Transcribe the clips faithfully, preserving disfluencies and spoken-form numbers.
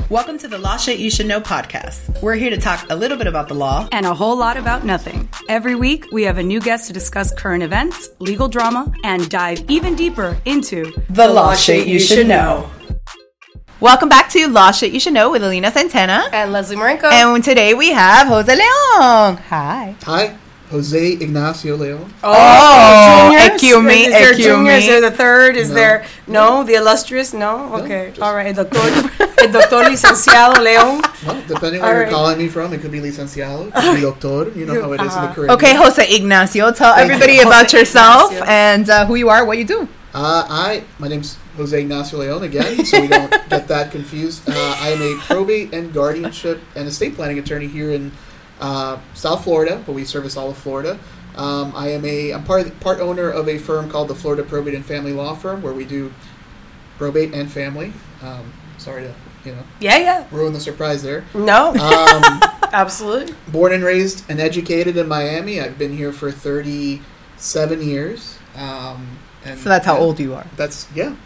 Welcome to the Law Shit You Should Know podcast. We're here to talk a little bit about the law and a whole lot about nothing. Every week, we have a new guest to discuss current events, legal drama, and dive even deeper into the, the law, law shit you should know. Welcome back to Law Shit You Should Know with Alina Santana and Leslie Marenko. And today we have Jose Leon. Hi. Hi. Jose Ignacio Leon. Oh, oh excuse me. Is there excuse junior? me. Is there the third? Is no. there, no, the illustrious? No? Okay. No, all right. El doctor, el doctor licenciado Leon. Well, depending on where right. you're calling me from, it could be licenciado, it could be doctor. You know how it is uh-huh. in the Caribbean. Okay, Jose Ignacio, tell Thank everybody you. about Jose yourself Ignacio. and uh, who you are, what you do. Uh, I, my name's Jose Ignacio Leon again, so we don't get that confused. Uh, I am a probate and guardianship and estate planning attorney here in uh, South Florida, but we service all of Florida. Um, I am a I'm part part owner of a firm called the Florida Probate and Family Law Firm, where we do probate and family. Um, sorry to you know Yeah, yeah. ruin the surprise there. No. Um, Absolutely. Born and raised and educated in Miami. I've been here for thirty-seven years. Um, and So that's how yeah, old you are. That's yeah.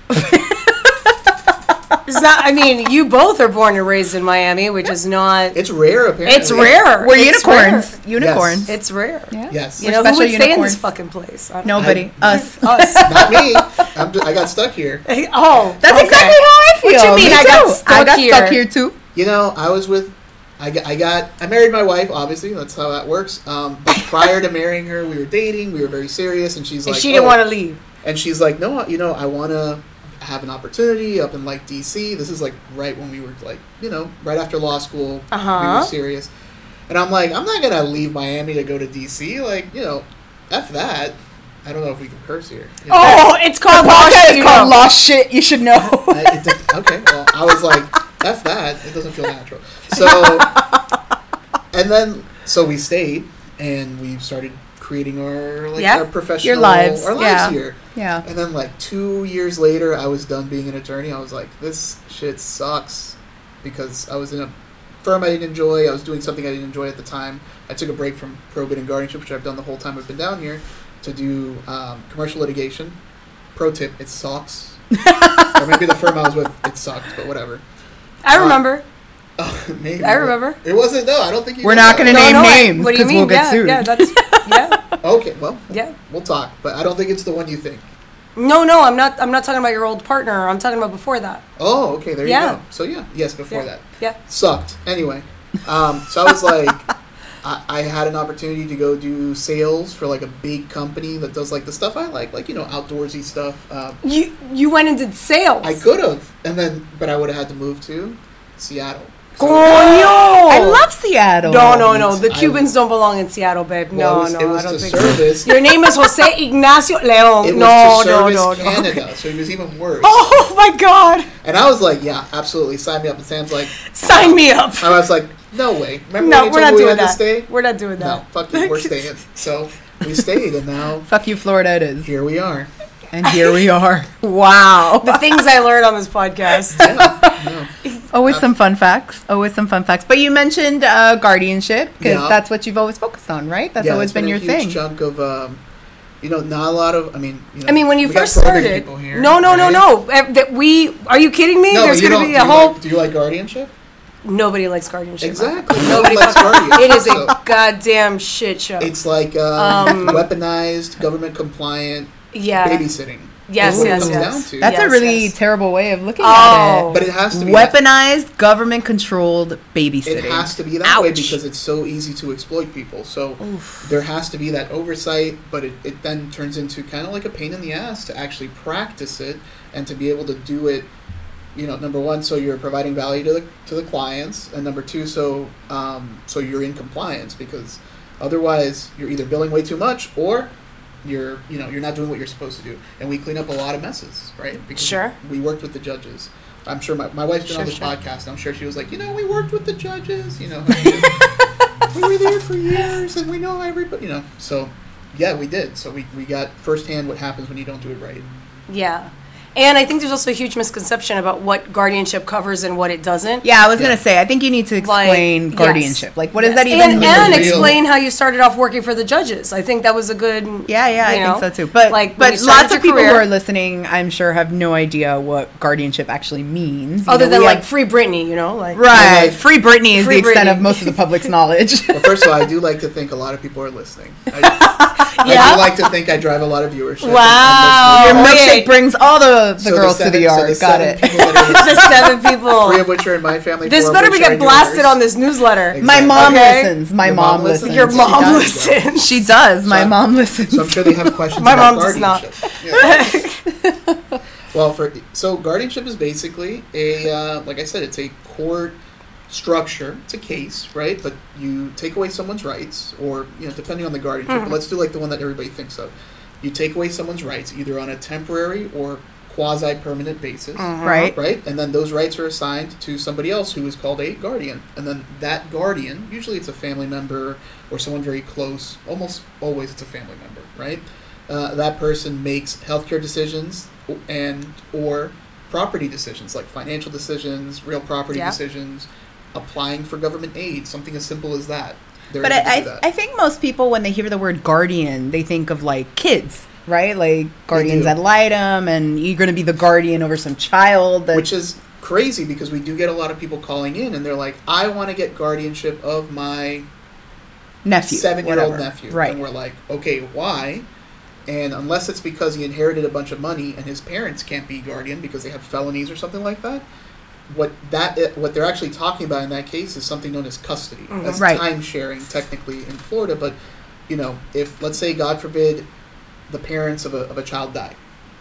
Is that, I mean, you both are born and raised in Miami, which is not. It's rare, apparently. It's rare. We're it's unicorns. Rare. Unicorns. Yes. It's rare. Yeah. Yes. You know, Special who would stay in unicorns. this fucking place? I don't Nobody. I- Us. Us. Not me. I'm just, I got stuck here. Oh. That's okay. exactly how I feel. What you mean Me I got too. stuck I got here? stuck here too. You know, I was with. I got, I got. I married my wife. Obviously, that's how that works. Um, but prior to marrying her, we were dating. We were very serious, and she's And like, she didn't oh. want to leave. And she's like, no, you know, I want to have an opportunity up in like D C. This is like right when we were like, you know, right after law school. Uh-huh. We were serious. And I'm like, I'm not going to leave Miami to go to D C. Like, you know, F that. I don't know if we can curse here. You know? Oh, it's called The law podcast shit. is you called know. Law Shit You Should Know. I, it did, okay, well, I was like, F that. It doesn't feel natural. So, and then, so we stayed, and we started creating our, like, Yeah. our professional, Your lives, our lives yeah. here. Yeah. And then, like, two years later, I was done being an attorney. I was like, this shit sucks, because I was in a firm I didn't enjoy. I was doing something I didn't enjoy at the time. I took a break from probate and guardianship, which I've done the whole time I've been down here, to do um, commercial litigation. Pro tip, it sucks. Or maybe the firm I was with, it sucked, but whatever. I Uh, remember. Oh, maybe. I remember. It wasn't, no, I don't think you We're know not that. going to No, name no, I- names what do you because mean? we'll get yeah, sued. yeah, that's, yeah, Okay, well, yeah. we'll talk, but I don't think it's the one you think. No, no, I'm not. I'm not talking about your old partner. I'm talking about before that. Oh, okay, there Yeah. you go. So, yeah, yes, before Yeah. that. Yeah. Sucked. Anyway, um, so I was like, I, I had an opportunity to go do sales for like a big company that does like the stuff I like, like, you know, outdoorsy stuff. Um, You you went and did sales. I could have, and then, but I would have had to move to Seattle. So- Coño! I love Seattle. No, no, no. The I- Cubans don't belong in Seattle, babe. Well, No, it was, no, it was I don't to think so. service. Your name is Jose Ignacio Leon. It was no, to no, service no, no. Canada, so it was even worse. Oh my God! And I was like, yeah, absolutely, sign me up. And Sam's like, Sign me up. I was like, no way. Remember No, when you we're told not me we doing had to that. stay? We're not doing No, that. fuck you, we're staying. So we stayed, and now Fuck you, Florida it is. here we are. And here we are. Wow. The things I learned on this podcast. Yeah, no. Always some fun facts. Always some fun facts. But you mentioned uh, guardianship because Yeah. that's what you've always focused on, right? That's Yeah, always it's been, a your huge thing. chunk of, um, you know, not a lot of. I mean, you know, I mean, when you we got first probate started. people here, No, no, no, right? no. Eh, That we are you kidding me? No, There's you going to don't- be do a you whole. Like, do you like guardianship? Nobody likes guardianship. Exactly. Nobody likes fucking- guardianship. It is so a goddamn shit show. It's like um, Um, weaponized, government compliant yeah. babysitting. Yes, That's what yes, it comes yes. down to. That's Yes, a really yes. terrible way of looking Oh. at it. But it has to be Weaponized, government-controlled babysitting. It has to be that way Ouch. because it's so easy to exploit people. So there has to be that oversight, but it, it then turns into kind of like a pain in the ass to actually practice it and to be able to do it. You know, number one, so you're providing value to the to the clients, and number two, so um, so you're in compliance because otherwise you're either billing way too much or you're you know you're not doing what you're supposed to do. And we clean up a lot of messes, right? Because Sure. we worked with the judges. I'm sure my, my wife's been Sure, on this sure. podcast. And I'm sure she was like, you know, we worked with the judges. You know, we were there for years, and we know everybody. You know, so yeah, we did. So we, we got firsthand what happens when you don't do it right. Yeah. And I think there's also a huge misconception about what guardianship covers and what it doesn't. Yeah, I was Yeah. going to say, I think you need to explain Like, guardianship. yes. Like, what does Yes. that even and, mean? And Real- explain how you started off working for the judges. I think that was a good. Yeah, yeah, you I know, think so too. But like, when but you started lots your of people career- who are listening, I'm sure, have no idea what guardianship actually means. You Other know, than we like have- Free Britney, you know, like right, like- Free Britney is Free the extent Britney. of most of the public's knowledge. Well, first of all, I do like to think a lot of people are listening. I, I Yeah? do like to think I drive a lot of viewership. and- Wow. and Your listeners. Wait. milkshake brings all the, the So girls seven- to the so yard. the Got seven it. people that are listening, the seven people. three of which are in my family. This four of better which be are get in blasted yours. on this newsletter. Exactly. My mom Okay. listens. My Your mom, mom listens. listens? Your She mom does. listens. She does. My So- mom listens. So I'm sure they have questions My about mom does not. guardianship. Yeah. Well, for so guardianship is basically a uh, like I said, it's a court structure. It's a case, right? But you take away someone's rights, or you know, depending on the guardianship. Mm-hmm. But let's do like the one that everybody thinks of. You take away someone's rights either on a temporary or quasi-permanent basis, Right. right? And then those rights are assigned to somebody else who is called a guardian. And then that guardian, usually it's a family member or someone very close. Almost always it's a family member, right? Uh, that person makes healthcare decisions and or property decisions, like financial decisions, real property Yeah. decisions, applying for government aid, something as simple as that. They're But able to I, do that. I, I think most people, when they hear the word guardian, they think of like kids, right? Like guardians do. ad litem, and you're going to be the guardian over some child. That, Which is crazy because we do get a lot of people calling in and they're like, I want to get guardianship of my nephew, seven-year-old whatever. nephew. Right. And we're like, okay, why? And unless it's because he inherited a bunch of money and his parents can't be guardian because they have felonies or something like that, what that what they're actually talking about in that case is something known as custody. That's Right. time sharing technically in Florida. But, you know, if, let's say, God forbid, the parents of a, of a child die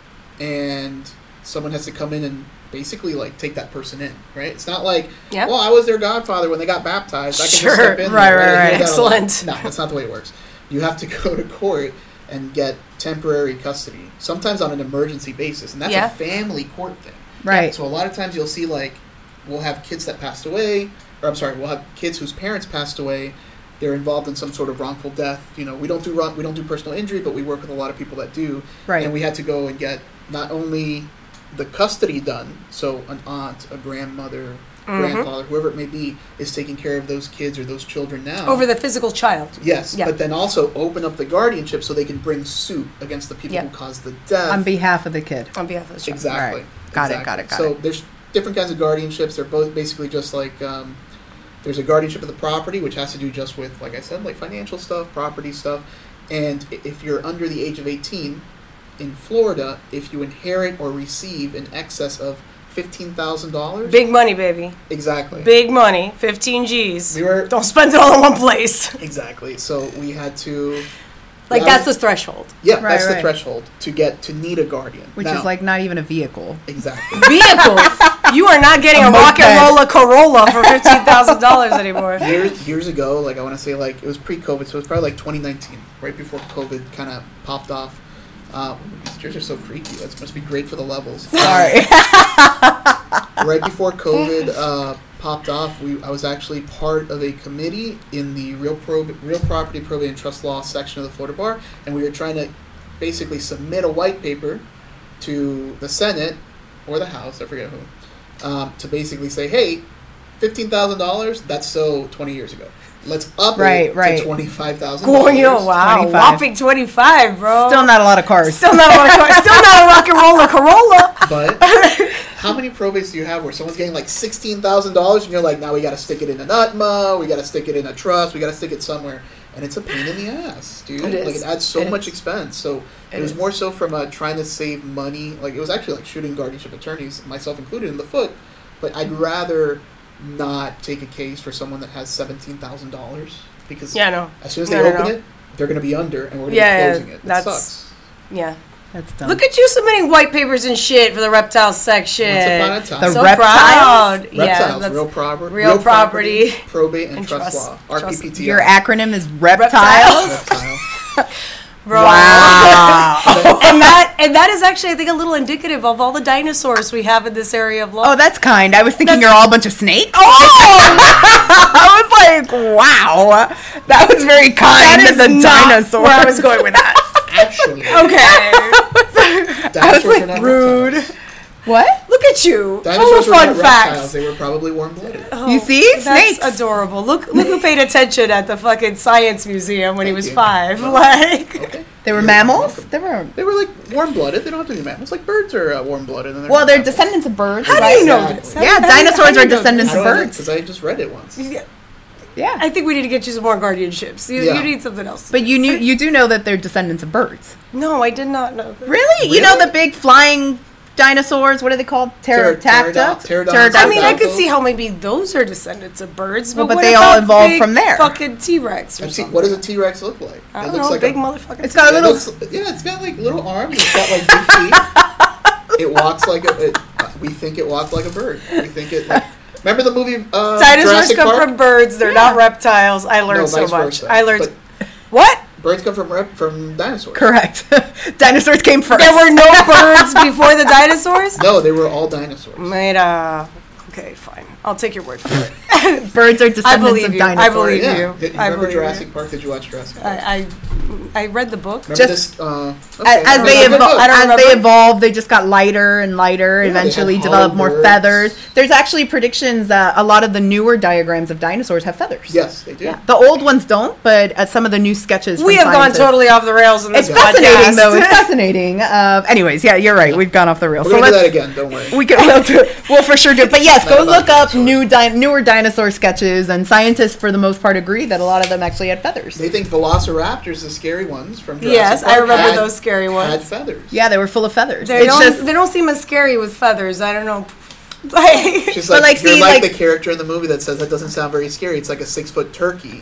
and someone has to come in and basically like take that person in, right? It's not like, Yeah. well, I was their godfather when they got baptized. I can Sure. just step in Right, there, right, I right. hear that a lot. Excellent. No, that's not the way it works. You have to go to court and get temporary custody, sometimes on an emergency basis, and that's Yeah. a family court thing. Right. So a lot of times you'll see like we'll have kids that passed away, or I'm sorry, we'll have kids whose parents passed away. They're involved in some sort of wrongful death. You know, we don't do wrong, we don't do personal injury, but we work with a lot of people that do. Right. And we had to go and get not only the custody done, so an aunt, a grandmother, Mm-hmm. grandfather, whoever it may be, is taking care of those kids or those children now. Over the physical child. Yes, Yeah. but then also open up the guardianship so they can bring suit against the people Yeah. who caused the death. On behalf of the kid. On behalf of the child. Exactly. Right. Got it, exactly. got it, got so it. there's different kinds of guardianships. They're both basically just like um, there's a guardianship of the property, which has to do just with, like I said, like financial stuff, property stuff. And i- if you're under the age of eighteen, in Florida, if you inherit or receive in excess of fifteen thousand dollars, Big money, baby. exactly, Big money. fifteen G's. We were- Don't spend it all in one place. exactly. So we had to, Like, that that's was- the threshold. yeah, Right, that's the right. threshold to get to need a guardian, Which Now- is like not even a vehicle. exactly. Vehicle. You are not getting A a, rock and moped. roller Corolla for fifteen thousand dollars anymore. years years ago, like I want to say, like it was pre-COVID, so it was probably like twenty nineteen, right before COVID kind of popped off. Um, these chairs are so creaky. That must be great for the levels. Sorry. Right before COVID uh, popped off, we I was actually part of a committee in the real prob- real property probate and trust law section of the Florida Bar, and we were trying to basically submit a white paper to the Senate or the House, I forget who, um, to basically say, hey, fifteen thousand dollars, that's so twenty years ago. Let's up Right, it right. to twenty-five thousand Going, dollars. yo, wow. twenty-five. Whopping twenty-five, bro. Still not a lot of cars. Still not a rock, still not a rock and roller Corolla. But how many probates do you have where someone's getting like sixteen thousand dollars and you're like, now we got to stick it in an U T M A, we got to stick it in a trust, we got to stick it somewhere. And it's a pain in the ass, dude. It is. Like, it adds so It much is. expense. So it, It was is. more so from uh, trying to save money. Like, it was actually like shooting guardianship attorneys, myself included, in the foot. But I'd rather not take a case for someone that has seventeen thousand dollars. Because Yeah, no. as soon as No, they no, open no. it, they're going to be under and we're going to Yeah, be yeah, closing it. It that's- sucks. Yeah. That's dumb. Look at you submitting white papers and shit for the reptile section. Once upon a time. The so reptiles? proud. Reptiles, Yeah, that's real, proper, real property, probate, and, and trust, trust- law. R P trust- P T. Your acronym is reptiles? Reptiles? Reptile. bro. Wow. and that and that is actually, I think, a little indicative of all the dinosaurs we have in this area of law. Oh, that's kind. I was thinking That's- you're all a bunch of snakes. Oh! I was like, wow. That was very kind That to the is not dinosaurs. where I was going with that. Actually, Okay. dinosaurs like, are not rude. reptiles. What? Look at you. Dinosaurs Full were of not fun reptiles. facts. They were probably warm-blooded. Oh, You see? That's Snakes. adorable. Look, look who paid attention at the fucking science museum when he Thank was you. five. Well, Like, Okay. They were You're mammals? welcome. They were. They were like warm-blooded. They don't have to be mammals. Like birds are uh, warm-blooded. And Well, they're mammals. descendants of birds, how do right? you know Exactly. this? How Yeah, do you- how do you- dinosaurs how do are you know descendants I of don't know birds. because I just read it once. this? Yeah. I think we need to get you some more guardianships. You, Yeah. you need something else. But you knew you do know that they're descendants of birds. No, I did not know that. Really? You know Really? the big flying dinosaurs? What are they called? Pter- Pterodactyl? pterodactyl- pterodactyl. Pterodactyl. I mean, I could Pterodactyl. see how maybe those are descendants of birds, but, Well, but what they all about evolved big from there. Fucking T-Rex or I've seen, something. what does a T-Rex look like? I it don't looks know, like big a, motherfucker. It's got a it little. looks- yeah, it's got like little arms. It's got like big feet. It walks like a. It, we think it walked like a bird. We think it. Like, remember the movie uh, Dinosaurs Jurassic come Park? from birds. They're Yeah. not reptiles. I learned No, so vice much. versa. I learned But what? birds come from rep, from dinosaurs. Correct. Dinosaurs came first. There were no birds before the dinosaurs. No, they were all dinosaurs. Made uh, okay, fine. I'll take your word for it. Birds are descendants believe of you. I dinosaurs. believe Yeah. you. Did you I remember believe Jurassic you. Park? Did you watch Jurassic Park? I, I I read the book. Remember Just- this? Uh, As, okay. as It's they a good evol- book. I don't as remember. they evolved, they just got lighter and lighter. Yeah, they eventually, had developed hollow more birds. feathers. There's actually predictions that a lot of the newer diagrams of dinosaurs have feathers. Yes, they do. Yeah. The old ones don't, but uh, some of the new sketches. We from have gone scientists- totally off the rails in this It's fascinating, podcast. though. It's fascinating. Uh, anyways, yeah, you're right. We've gone off the rails. We're So gonna do let's. that again. Don't worry. We could, we'll, do, we'll for sure do it. But yes, Not go about look up dinosaurs. new di- newer dinosaur sketches, and scientists, for the most part, agree that a lot of them actually had feathers. They think Velociraptors, the scary ones from Jurassic Yes, Park, I remember had- those scary Had ones. feathers. Yeah, they were full of feathers. They it's don't. just They don't seem as scary with feathers. I don't know. Like, Just But, like, like, you're see, like, like- the character in the movie that says that doesn't sound very scary. It's like a six foot turkey.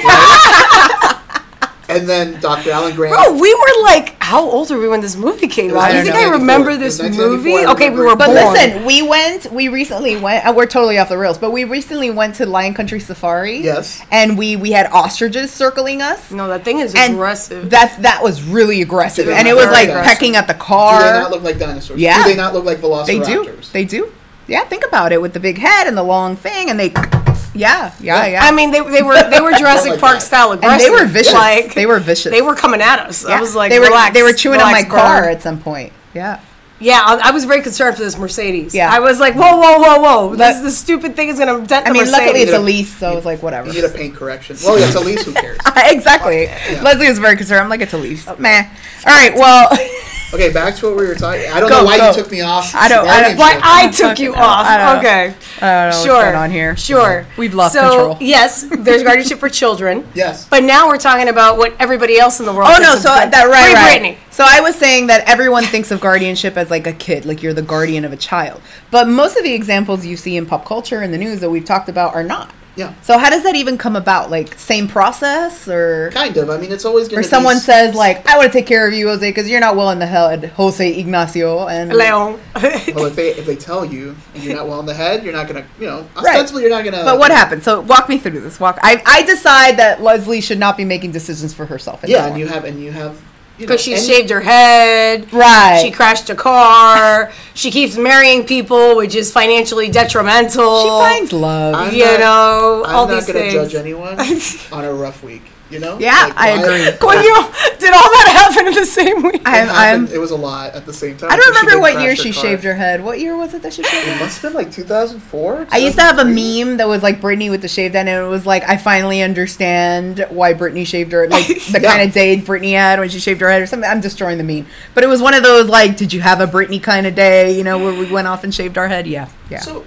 Right? And then Doctor Alan Grant. bro, we were like, how old were we when this movie came It was out? You think I nineteen ninety-four. remember It was this nineteen ninety-four, movie? I Okay, we remember were it. But born. listen, we went, we recently went, uh, we're totally off the rails, but we recently went to Lion Country Safari. Yes. And we, we had ostriches circling us. No, that thing is And aggressive. that that was really aggressive. They And it look was like very pecking at the Do car. they not look like dinosaurs? Yeah. Do they not look like velociraptors? They do. They do. Yeah, think about it with the big head and the long thing, and they, yeah, yeah, Yeah. yeah. I mean, they, they were they were Jurassic like Park that. style and aggressive. they were vicious. Like, they were vicious. They were coming at us. Yeah. I was like, they were relax, they were chewing on my relax, car bird. at some point. Yeah. Yeah, I, I was very concerned for this Mercedes. Yeah. I was like, whoa, whoa, whoa, whoa! But- This, this stupid thing is gonna dent I the mean, Mercedes. luckily it's You a know, lease, so I was like, whatever. You need a paint correction. Well, yeah, it's a lease. Who cares? exactly. Yeah. Leslie was very concerned. I'm like, it's a lease. Meh. All right. Well, Okay, back to what we were talking. I don't Go, know why go. you took me off. I don't- I don't- Why guardianship. I took you I don't- off? I don't know. Okay, I don't know what's sure. going on here. Sure, We've lost so, control. yes, there's guardianship for children. Yes. But now we're talking about what everybody else in the world. Oh thinks no, is so good. that right, Free right. Britney. So I was saying that everyone thinks of guardianship as like a kid, like you're the guardian of a child. But most of the examples you see in pop culture and the news that we've talked about are not. Yeah. So how does that even come about? Like same process, or Kind of. I mean, it's always going or to someone be, says like, I want to take care of you, Jose, because you're not well in the head, Jose Ignacio, and Leon. Well, if they if they tell you and you're not well in the head, you're not going to, you know, ostensibly you're not going to. But what happened? So walk me through this. Walk. I I decide that Leslie should not be making decisions for herself. Yeah, anymore. and you have and you have you know, Because she and- shaved her head. Right. She crashed a car. She keeps marrying people, which is financially detrimental. She finds love. I'm you not- know, I'm all not these gonna things. judge anyone on a rough week. You know? Yeah, I why- agree. When you did all that happen in the same week? It, I'm, happened, I'm, it was a lot at the same time. I don't because she remember did what crash year her she car. shaved her head. What year was it that she shaved her It head? must have been like two thousand four. I used to have a meme that was like Britney with the shaved head, and it was like, I finally understand why Britney shaved her, like the Yeah. kind of day Britney had when she shaved her head or something. I'm destroying the meme. But it was one of those, like, did you have a Britney kind of day, you know, where we went off and shaved our head? Yeah. Yeah. So,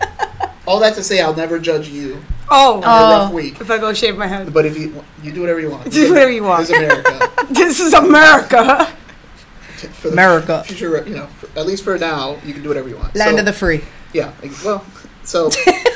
all that to say, I'll never judge you Oh, on a Oh. rough week. if I go shave my head. But if you you do whatever you want, Do whatever you want. This is America. This is America. For the America. Future, you know, for, at least for now, you can do whatever you want. Land so, of the free. Yeah. like, Well, so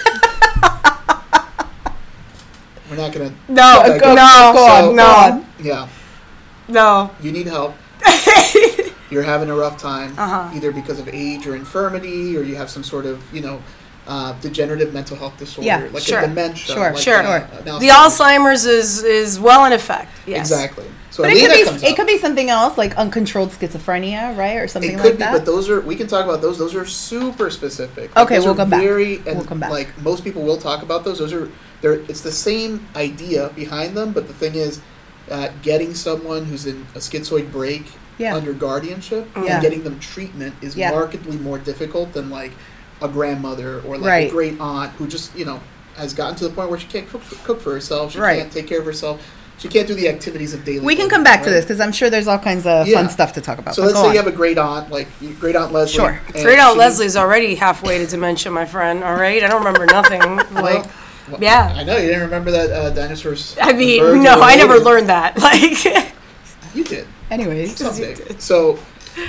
we're not gonna. No, Okay, no, go- go on, no, go on. Yeah. no. You need help. You're having a rough time, Uh-huh. either because of age or infirmity, or you have some sort of, you know, uh, degenerative mental health disorder, Yeah, like sure, a dementia. sure, like sure. uh, Sure. an The Alzheimer's is is well in effect. Yes. Exactly. So But it Alina could comes be it up. could be something else, like uncontrolled schizophrenia, right, or something It like could be, that. but those are we can talk about those. Those are super specific. Like, Okay, those we'll are come back. very, and We'll come back. Like most people will talk about those. Those are they're. It's the same idea behind them, but the thing is, uh, getting someone who's in a schizoid break yeah. under guardianship, Yeah. and getting them treatment is Yeah. markedly more difficult than like a grandmother or like Right. a great aunt who just, you know, has gotten to the point where she can't cook, cook for herself. She Right. can't take care of herself. She can't do the activities of daily We can living, come back to right? this because I'm sure there's all kinds of Yeah. fun stuff to talk about. So But let's go say on. you have a great aunt, like great aunt Leslie. Sure. and Great Aunt she- Leslie's already halfway to dementia, my friend. All right, I don't remember nothing. Like, Like, well, yeah. I know you didn't remember that uh, dinosaurs. I the mean, birds no, were I never related. learned that. Like, You did. Anyways, Someday. So,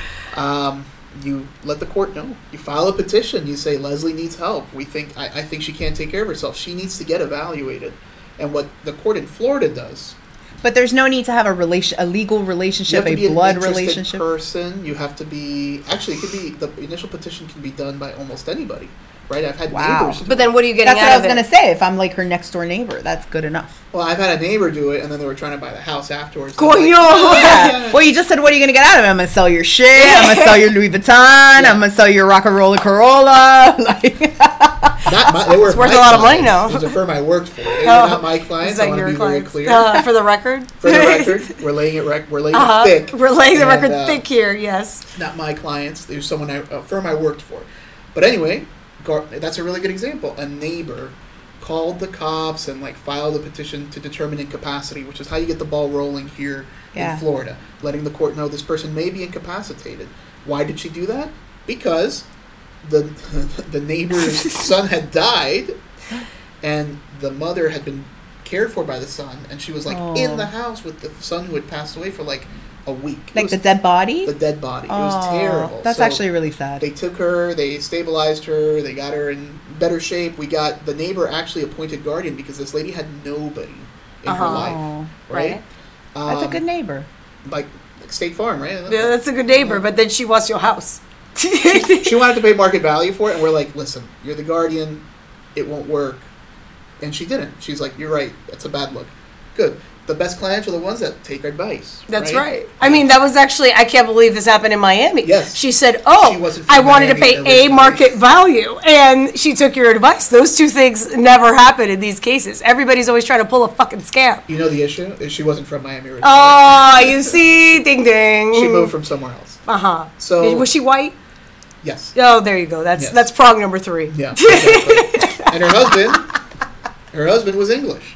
um, you let the court know. You file a petition. You say Leslie needs help. We think I, I think she can't take care of herself. She needs to get evaluated. And what the court in Florida does, but there's no need to have a relation, a legal you relationship, have to a be an blood interested relationship. person. You have to be actually it could be the initial petition can be done by almost anybody, right? I've had Wow. neighbors. do but then what are you getting That's what out I was of gonna it? say. If I'm like her next door neighbor, that's good enough. Well, I've had a neighbor do it, and then they were trying to buy the house afterwards. Coño! They're like, Yeah. Well, you just said, what are you gonna get out of it? I'm gonna sell your shit. I'm gonna sell your Louis Vuitton. I'm gonna sell your Rock and Roller Corolla. Like, Not my, they were It's worth my a lot of money clients. now. It was a firm I worked for. They were Oh. not my clients. Is I that want to your be very clients? clear. Uh, for the record? For the record, we're laying it rec- we're laying Uh-huh. it thick. We're laying the And, record uh, thick here, yes. Not my clients. There's someone I, a firm I worked for. But anyway, Gar- that's a really good example. A neighbor called the cops and like filed a petition to determine incapacity, which is how you get the ball rolling here Yeah. in Florida, letting the court know this person may be incapacitated. Why did she do that? Because the the neighbor's son had died, and the mother had been cared for by the son, and she was like Oh. in the house with the son who had passed away for like a week. It like was the dead body. the dead body. It was Oh, terrible. That's So actually really sad. they took her, they stabilized her, they got her in better shape. We got the neighbor actually appointed guardian because this lady had nobody in her Uh-huh. life, Oh, right? that's a Um, good neighbor. Like, like State Farm, right? Yeah, that's a good neighbor, but then she wants your house. She wanted to pay market value for it, and we're like, listen, you're the guardian, it won't work. And she didn't. She's like, you're right, that's a bad look. Good. The best clients are the ones that take advice. That's right. I mean, that was actually, I can't believe this happened in Miami. Yes. She said, oh, She wasn't from I wanted to Miami pay originally. a market value. And she took your advice. Those two things never happen in these cases. Everybody's always trying to pull a fucking scam. You know the issue? Is she wasn't from Miami originally. Oh, you see? Ding, ding. She moved from somewhere else. Uh-huh. So- Was she white? Yes. Oh, there you go. That's Yes. that's prong number three. Yeah. Exactly. And her husband, her husband was English.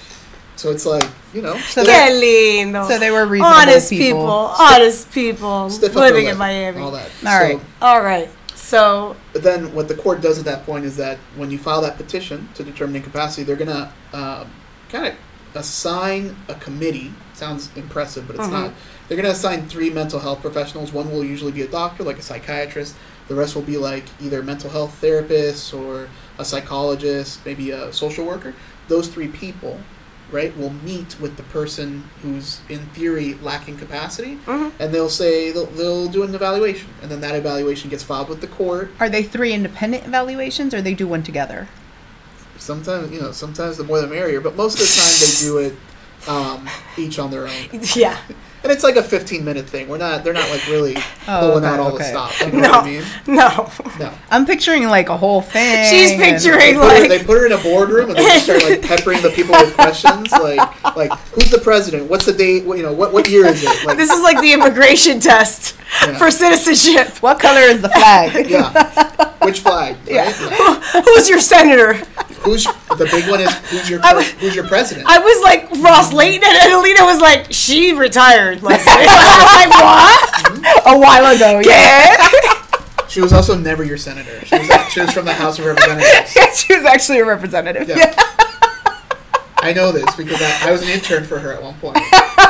So it's like, you know, So stiff- that- Qué lindo. So they were reasonable honest people. people. Honest people stiff upper living lip, in Miami. all that. All right. All right. So, But then what the court does at that point is that when you file that petition to determine incapacity, they're going to um, kind of assign a committee. Sounds impressive, but it's Mhm. not. They're going to assign three mental health professionals. One will usually be a doctor, like a psychiatrist. The rest will be like either mental health therapists or a psychologist, maybe a social worker. Those three people, right, will meet with the person who's in theory lacking capacity, Mhm. and they'll say they'll, they'll do an evaluation, and then that evaluation gets filed with the court. Are they three independent evaluations, or they do one together? Sometimes, you know, sometimes the more the merrier, but most of the time they do it um, each on their own, yeah. and it's like a fifteen minute thing. We're not, they're not like really Oh, pulling okay, out all the okay. stops. You know No. what I mean? No. No. I'm picturing like a whole thing. She's and- picturing- They put, her, Like- they put her in a boardroom and they just start like peppering the people with questions, like like who's the president? What's the date? What, you know, what what year is it? Like, This is like the immigration test Yeah. for citizenship. What color is the flag? yeah, which flag? Right? Yeah. Yeah. Who's your senator? Who's the big one? Is who's your I was- who's your president? I was like Ross Layton, and Alina was like, she retired. Leslie. I was like, what? A while ago, yeah. Yeah. She was also never your senator. She was she was from the House of Representatives. She was actually a representative. Yeah. Yeah. I know this because I, I was an intern for her at one point.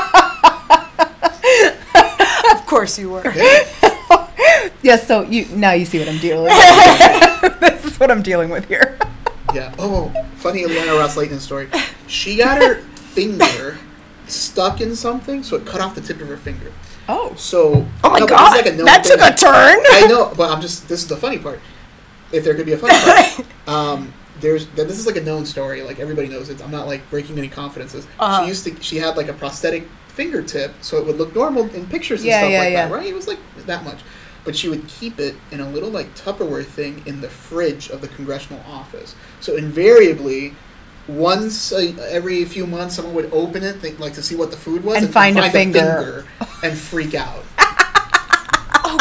Of course you were. Yeah. Yes, so you now you see what I'm dealing with. This is what I'm dealing with here. Yeah. Oh, funny Atlanta Ross Layton story. She got her finger stuck in something, so it cut off the tip of her finger. Oh. So Oh my no, but this god, is like a known that thing. took a turn. I know, but I'm just. This is the funny part. If there could be a funny part, um, there's th- this is like a known story. Like everybody knows it. I'm not like breaking any confidences. Uh-huh. She used to. She had like a prosthetic fingertip, so it would look normal in pictures and Yeah, stuff yeah, like yeah. that. Right? It was like that much. But she would keep it in a little like Tupperware thing in the fridge of the congressional office. So invariably, once uh, every few months, someone would open it, think, like to see what the food was, And find a finger. finger and freak out.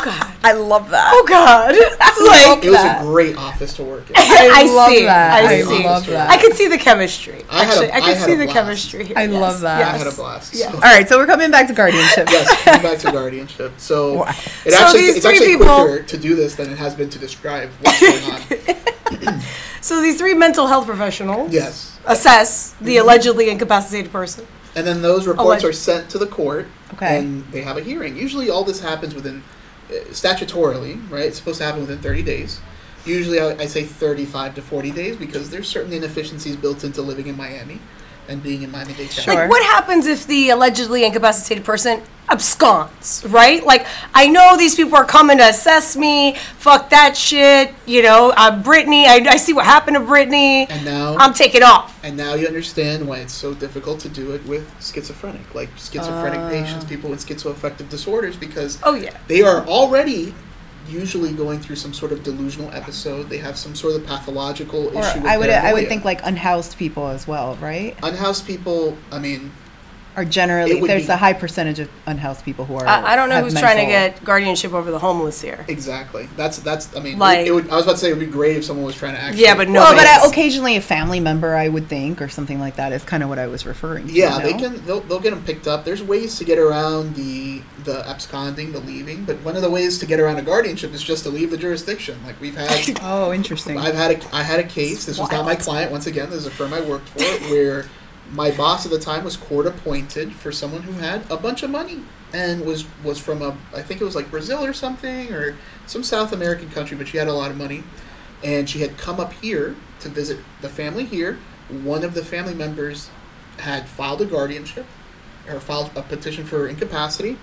God. I love that. Oh God. Like, It was that. a great office to work in. I, love see. that. I, I see. love that. I could see the chemistry. I had a- Actually, I I could had see a the blast. chemistry here. I Yes. love that. Yes. I had a blast. Yes. So- All right, so we're coming back to guardianship. Yes, coming back to guardianship. So Wow. it So actually these it's three actually people- quicker to do this than it has been to describe what's going on. So these three mental health professionals Yes. assess the allegedly incapacitated person. And then those reports Alleg- are sent to the court, Okay. and they have a hearing. Usually, all this happens within uh, statutorily, right? It's supposed to happen within thirty days. Usually, I, I say thirty-five to forty days because there's certain inefficiencies built into living in Miami and being in Miami-Dade County. Sure. Like, what happens if the allegedly incapacitated person absconds, right? Like, I know these people are coming to assess me. Fuck that shit. You know, I'm Brittany. I, I see what happened to Brittany. And now, I'm taking off. and now you understand why it's so difficult to do it with schizophrenic, like schizophrenic Uh. patients, people with schizoaffective disorders, because Oh, yeah. they are already usually going through some sort of delusional episode. They have some sort of pathological Or issue with I would I would paranoia. think like unhoused people as well, right? Unhoused people, I mean, Are generally It would there's be- a high percentage of unhoused people who are. I, I don't know have who's trying to mental- get guardianship over the homeless here. exactly. That's, that's I mean, Like- it, it would, I was about to say it would be great if someone was trying to actually... Yeah, but no. Well, but Nobody's- uh, occasionally a family member, I would think, or something like that is kind of what I was referring to. Yeah, no? they can. They'll, they'll get them picked up. There's ways to get around the the absconding, the leaving. But one of the ways to get around a guardianship is just to leave the jurisdiction. Like we've had, Oh, interesting. I've had a, I had a case. This was not my client. Once again, this is a firm I worked for, where my boss at the time was court appointed for someone who had a bunch of money and was was from a, I think it was like Brazil or something, or some South American country, but she had a lot of money, and she had come up here to visit the family here. One of the family members had filed a guardianship, or filed a petition for incapacity,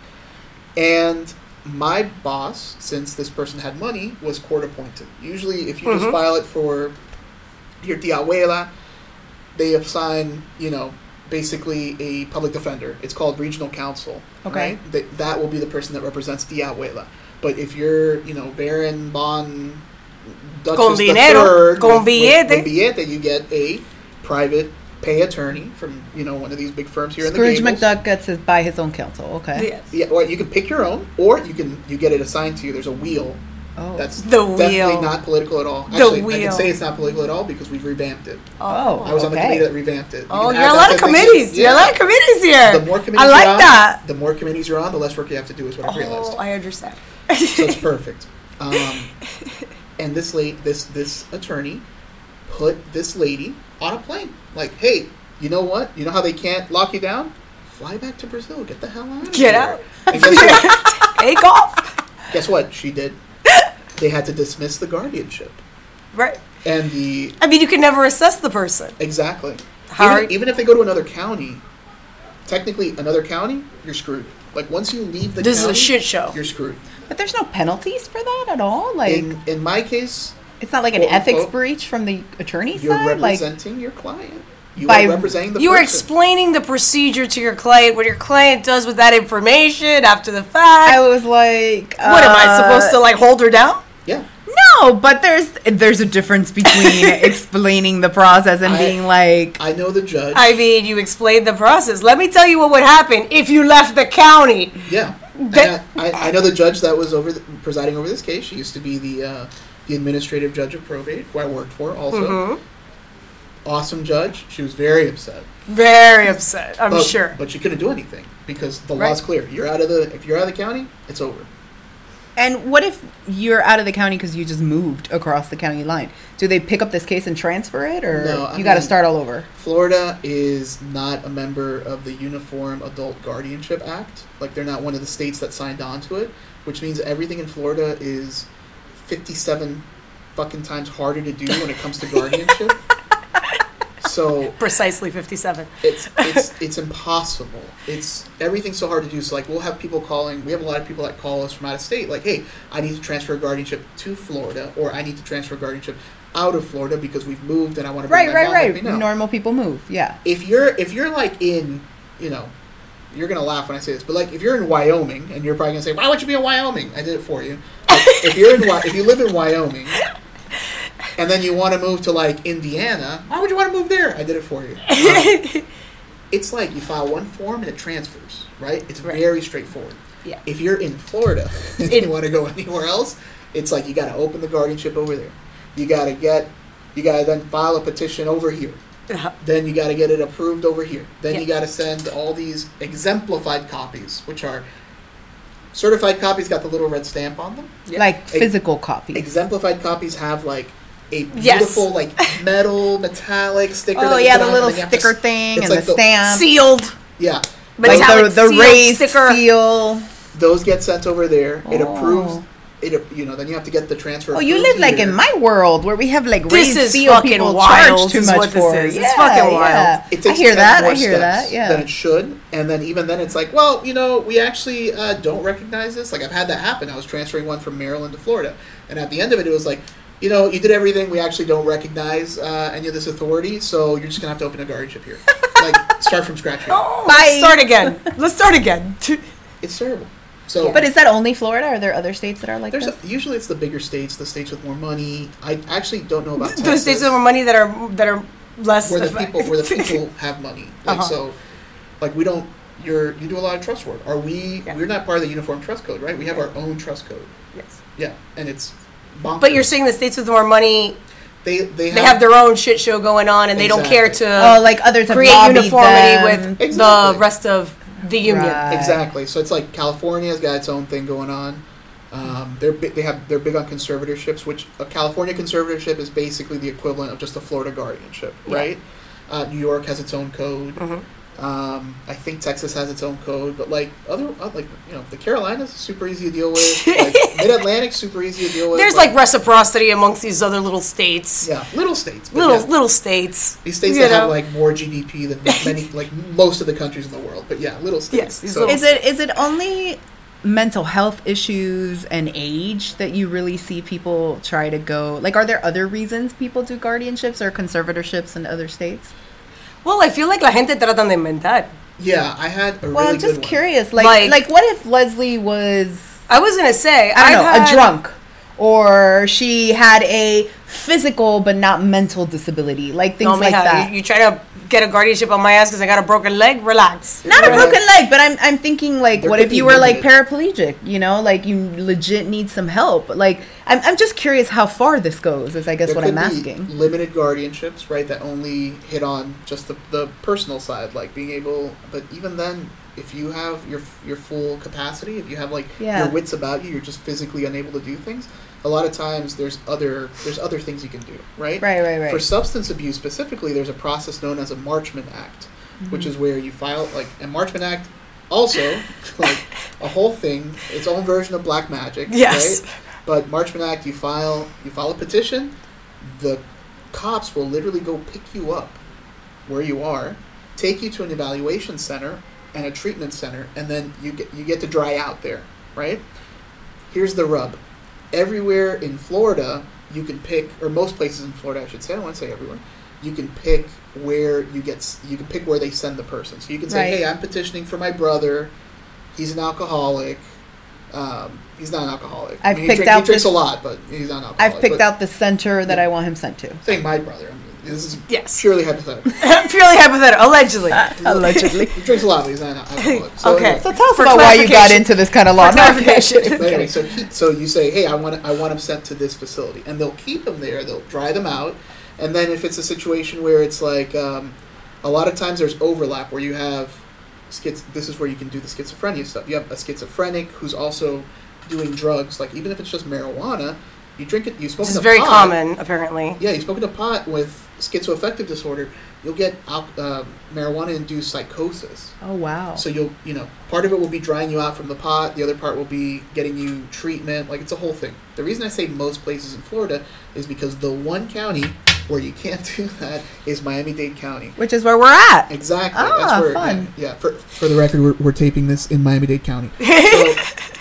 and my boss, since this person had money, was court appointed. Usually, if you just Mhm. file it for your tia abuela, they assign, you know, basically a public defender. It's called regional counsel. Okay. Right? That, that will be the person that represents tia abuela. But if you're, you know, Baron Bon Duchess Con the dinero, Third con with- with- billete. with billete, you get a private pay attorney from, you know, one of these big firms here Scrooge in the Gables. McDuck gets it by his own counsel. Okay. Yes. Yeah, well, you can pick your own, or you can you get it assigned to you. There's a wheel. Oh. That's The definitely wheel. not political at all. The Actually, I wheel. can say it's not political at all because we've revamped it. Oh. I was on the okay. committee that revamped it. You Oh, can you're add a that lot to of things. committees. You're a lot of committees here. The more committees I like you're on, that. the more committees you're on, the less work you have to do. Is what I've realized. Oh, I understand. So it's perfect. Um, and this late, this this attorney put this lady on a plane. Like, hey, you know what? You know how they can't lock you down? Fly back to Brazil. Get the hell out. of Get here. out. And guess what? Take off. Guess what? She did. They had to dismiss the guardianship. Right. And the I mean, you can never assess the person. exactly. How even, are- even if they go to another county, technically another county, you're screwed. Like once you leave the This is county, a shit show. you're screwed. But there's no penalties for that at all. Like In in my case, it's not like an quote, ethics unquote, breach from the attorney's you're side. Like representing your client. You By- are representing the You are person. explaining the procedure to your client, what your client does with that information after the fact. I was like, what am I uh, supposed to like hold her down? Yeah. No, but there's there's a difference between explaining the process and I- being like, I know the judge. I mean, you explained the process. Let me tell you what would happen if you left the county. yeah. And That- I, I, I know the judge that was over the, presiding over this case. She used to be the uh, the administrative judge of probate, who I worked for also. Mhm. Awesome judge. She was very upset. Very upset, I'm but, sure. But she couldn't do anything because the Right. law's clear. You're out of the if you're out of the county, it's over. and what if you're out of the county because you just moved across the county line? Do they pick up this case and transfer it, or No, I you got to mean- start all over? Florida is not a member of the Uniform Adult Guardianship Act. Like they're not one of the states that signed on to it, which means everything in Florida is fifty-seven fucking times harder to do when it comes to guardianship. So Precisely fifty-seven. it's it's it's impossible. It's everything's so hard to do. So like we'll have people calling. We have a lot of people that call us from out of state. Like, hey, I need to transfer guardianship to Florida, or I need to transfer guardianship out of Florida because we've moved and I want to bring Right, my right, mom right. with me now. Normal people move. Yeah. If you're if you're like in, you know, you're gonna laugh when I say this, but like if you're in Wyoming and you're probably gonna say, why would you be in Wyoming? I did it for you. Like, if you're in Wy- if you live in Wyoming. And then you want to move to like Indiana. Why would you want to move there? I did it for you. Um, it's like you file one form and it transfers, right? It's Right. very straightforward. Yeah. If you're in Florida and It- you want to go anywhere else, it's like you got to open the guardianship over there. You got to get, you got to then file a petition over here. Uh-huh. Then you got to get it approved over here. Then Yeah. you got to send all these exemplified copies, which are certified copies, got the little red stamp on them. Yeah. Like Ex- physical copies. Exemplified copies have like a Yes. beautiful like metal metallic sticker. Oh that you yeah, put the on, little and then you have to sticker s- thing it's and like the stamp. Sealed. Yeah, Like Metallic the, the seal raised sticker. seal. those get sent over there. It Oh. approves. It you know then you have to get the transfer. Oh, you approved live like here. in my world where we have like This raised is seal fucking people wild charge too is much what this for. is. It's Yeah, fucking wild. yeah. It I takes hear ten that. more I hear steps that. Yeah. Than it should, and then even then it's like, well, you know, we actually uh, don't recognize this. Like I've had that happen. I was transferring one from Maryland to Florida, and at the end of it, it was like, you know, you did everything. We actually don't recognize uh, any of this authority, so you're just gonna have to open a guardianship here. Like start from scratch here. Oh, Bye. let's start again. Let's start again. It's terrible. So, But is that only Florida? Are there other states that are like there's this? a, usually it's the bigger states, the states with more money. I actually don't know about Those Texas, states that have money that are that are less. where the people where the people have money. Like Uh-huh. so, like we don't. You're you do a lot of trust work. Are we? Yeah. We're not part of the Uniform Trust Code, right? We have our own trust code. Yes. Yeah, and it's bonkers. But you're saying the states with more money, they they have, they have their own shit show going on, and they don't care Exactly. to Oh, like others have create lobbied uniformity them. with Exactly. the rest of the union. Right. exactly. So it's like California's got its own thing going on. Um, they're bi- they have they're big on conservatorships, which a California conservatorship is basically the equivalent of just a Florida guardianship, Yeah. right? Uh, New York has its own code. Mhm. Um, I think Texas has its own code, but like other uh, like you know the Carolinas super easy to deal with. Like, Mid Atlantic super easy to deal with. There's like reciprocity amongst these other little states, yeah, little states, but little yeah. little states. These states you that have know? like more G D P than many, like most of the countries in the world. But yeah, little states. Yes, these So- little Is it is it only mental health issues and age that you really see people try to go? Like, are there other reasons people do guardianships or conservatorships in other states? Well, I feel like la gente tratan de inventar. yeah, I had a Well, really I'm just good one. curious. Like, Like- like, what if Leslie was, I was gonna say, I don't I've know, had- a drunk, or she had a physical but not mental disability, like things No, like mija, that. You, you try to get a guardianship on my ass because I got a broken leg. Relax. Not a Right. broken leg, but I'm I'm thinking like, There what could if be you were like limited. paraplegic? You know, like you legit need some help. Like, I'm I'm just curious how far this goes. Is I guess There what could I'm be asking. limited guardianships, right, that only hit on just the, the personal side, like being able. But even then, if you have your your full capacity, if you have like Yeah. your wits about you, you're just physically unable to do things. A lot of times, there's other there's other things you can do, right? Right, right, right. For substance abuse specifically, there's a process known as a Marchman Act, which Mm-hmm. is where you file like a Marchman Act. Also, like a whole thing, its own version of black magic, Yes. right? But Marchman Act, you file you file a petition, the cops will literally go pick you up where you are, take you to an evaluation center and a treatment center, and then you get you get to dry out there, right? Here's the rub. Everywhere in Florida, you can pick, or most places in Florida, I should say, I don't want to say everywhere, you can pick where you get, s- you can pick where they send the person. So you can say, Right. hey, I'm petitioning for my brother, he's an alcoholic, um, he's not an alcoholic. I've he, picked drink- out he drinks this- a lot, but he's not an alcoholic. I've picked but out the center that Yeah. I want him sent to. Saying my brother, I mean, this is Yes. purely hypothetical. Purely hypothetical, allegedly. Allegedly. He drinks a lot, but he's not an alcoholic. So Okay. anyway. So tell us For about why you got clarification- into this kind of law. For No, clarification. But anyway, so he, so you say, hey, I want I want him sent to this facility, and they'll keep him there. They'll dry them out, and then if it's a situation where it's like, um, a lot of times there's overlap where you have schiz. This is where you can do the schizophrenia stuff. You have a schizophrenic who's also doing drugs, like even if it's just marijuana, you drink it, you smoke Which is a very pot, common, apparently. Yeah, you smoke a pot with schizoaffective disorder, you'll get al- uh, marijuana-induced psychosis. Oh wow. So you'll, you know, part of it will be drying you out from the pot. The other part will be getting you treatment. Like, it's a whole thing. The reason I say most places in Florida is because the one county where you can't do that is Miami-Dade County. Which is where we're at. Exactly. Ah, That's where, fun. Yeah, yeah. For, for the record, we're, we're taping this in Miami-Dade County. So,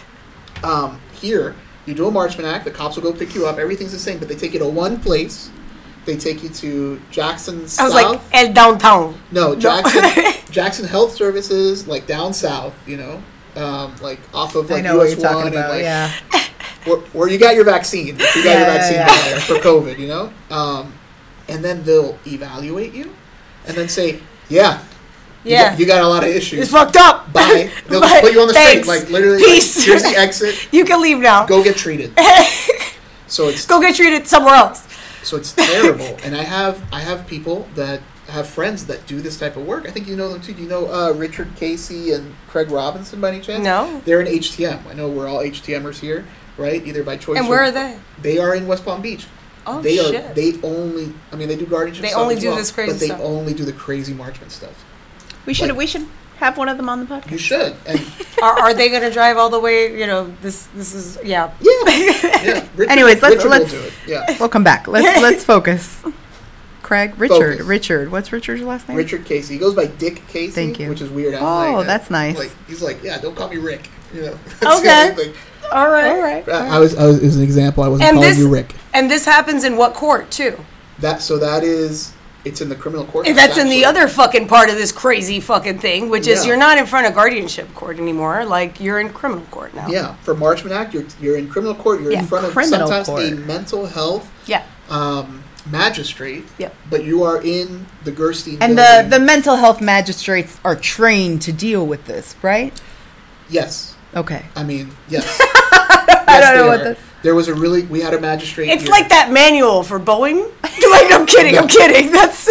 um, here, you do a Marchman Act. The cops will go pick you up. Everything's the same, but they take you to one place. They take you to Jackson I was South. like, El downtown. No, Jackson Jackson Health Services, like down south, you know, um, like off of I like know U what S you're talking one and about. like Yeah. where, where you got your vaccine. You got Yeah, your yeah, vaccine yeah. down there for COVID, you know, um, and then they'll evaluate you, and then say, yeah, You Yeah. got, you got a lot of issues. It's fucked up. Bye. They'll But just put you on the street. thanks. Like, literally, Peace. like, here's the exit. You can leave now. Go get treated. So it's Go get treated somewhere else. so it's terrible. And I have I have people that have friends that do this type of work. I think you know them too. Do you know uh, Richard Casey and Craig Robinson by any chance? No. They're in H T M. I know we're all H T Mers here, right? Either by choice. And or- where are they? They are in West Palm Beach. Oh, they shit. are. They only. I mean, they do guardianship. They stuff only as do well, this crazy but they stuff. only do the crazy Marchman stuff. We should Like- we should have one of them on the podcast. You should. And Are, are they going to drive all the way? You know, this this is, yeah. yeah, yeah. Richard, Anyways, let's- Richard let's- will do it. Yeah. We'll come back. Let's let's focus. Craig, Richard, Focus. Richard. What's Richard's last name? Richard Casey. He goes by Dick Casey. Thank you. Which is weird. I'm Oh, like, that's nice. Like he's like, yeah, don't call me Rick. You know. That's Okay. the only thing. All right. All right. I I was. I was. As an example, I wasn't And calling this, you Rick. and this happens in what court, too? That. So that is. It's in the criminal court. And that's in the other fucking part of this crazy fucking thing, which is Yeah. you're not in front of guardianship court anymore. Like, you're in criminal court now. Yeah, for Marchman Act, you're you're in criminal court. You're Yeah, in front of criminal sometimes a court. mental health Yeah. um, magistrate. Yep. But you are in the Gerstein. And the, building. the mental health magistrates are trained to deal with this, right? yes, Okay. I mean yes. I Yes, don't know they what are. this. There was a really. We had a magistrate. It's here. like that manual for Boeing. Like, I'm kidding, I'm kidding. That's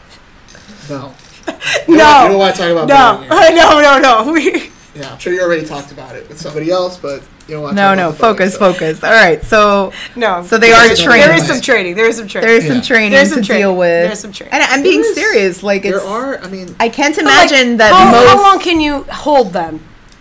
No. no. You don't, you don't want to talk about No, Boeing here. no, no, no. We, Yeah, I'm sure you already talked about it with somebody else, but you don't want to No, talk no, about the Boeing focus, stuff. focus. All right, so no. so they are There is- trained. There is some training. There is some training. There is some Yeah. training There's to some training. deal with. There's some training. And I'm being There is- serious. Like it's. There are. I mean, I can't But, like, imagine that how, most. how long can you hold them?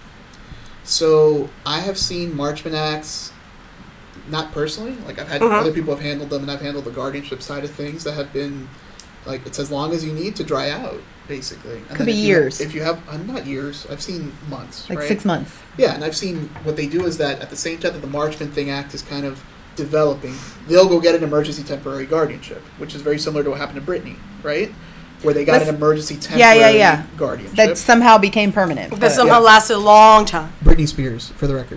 so I have seen Marchman Acts, not personally. Like I've had Mhm. other people have handled them, and I've handled the guardianship side of things that have been, like it's as long as you need to dry out, basically. And Could then be if you- years. if you have, uh, not years. I've seen months. like right? six months. Yeah, and I've seen what they do is that at the same time that the Marchman Thing Act is kind of developing, they'll go get an emergency temporary guardianship, which is very similar to what happened to Brittany, right? Where they got Let's- an emergency Yeah, temporary yeah, yeah. guardianship. That somehow became permanent. That but- somehow yeah. lasted a long time. Britney Spears, for the record.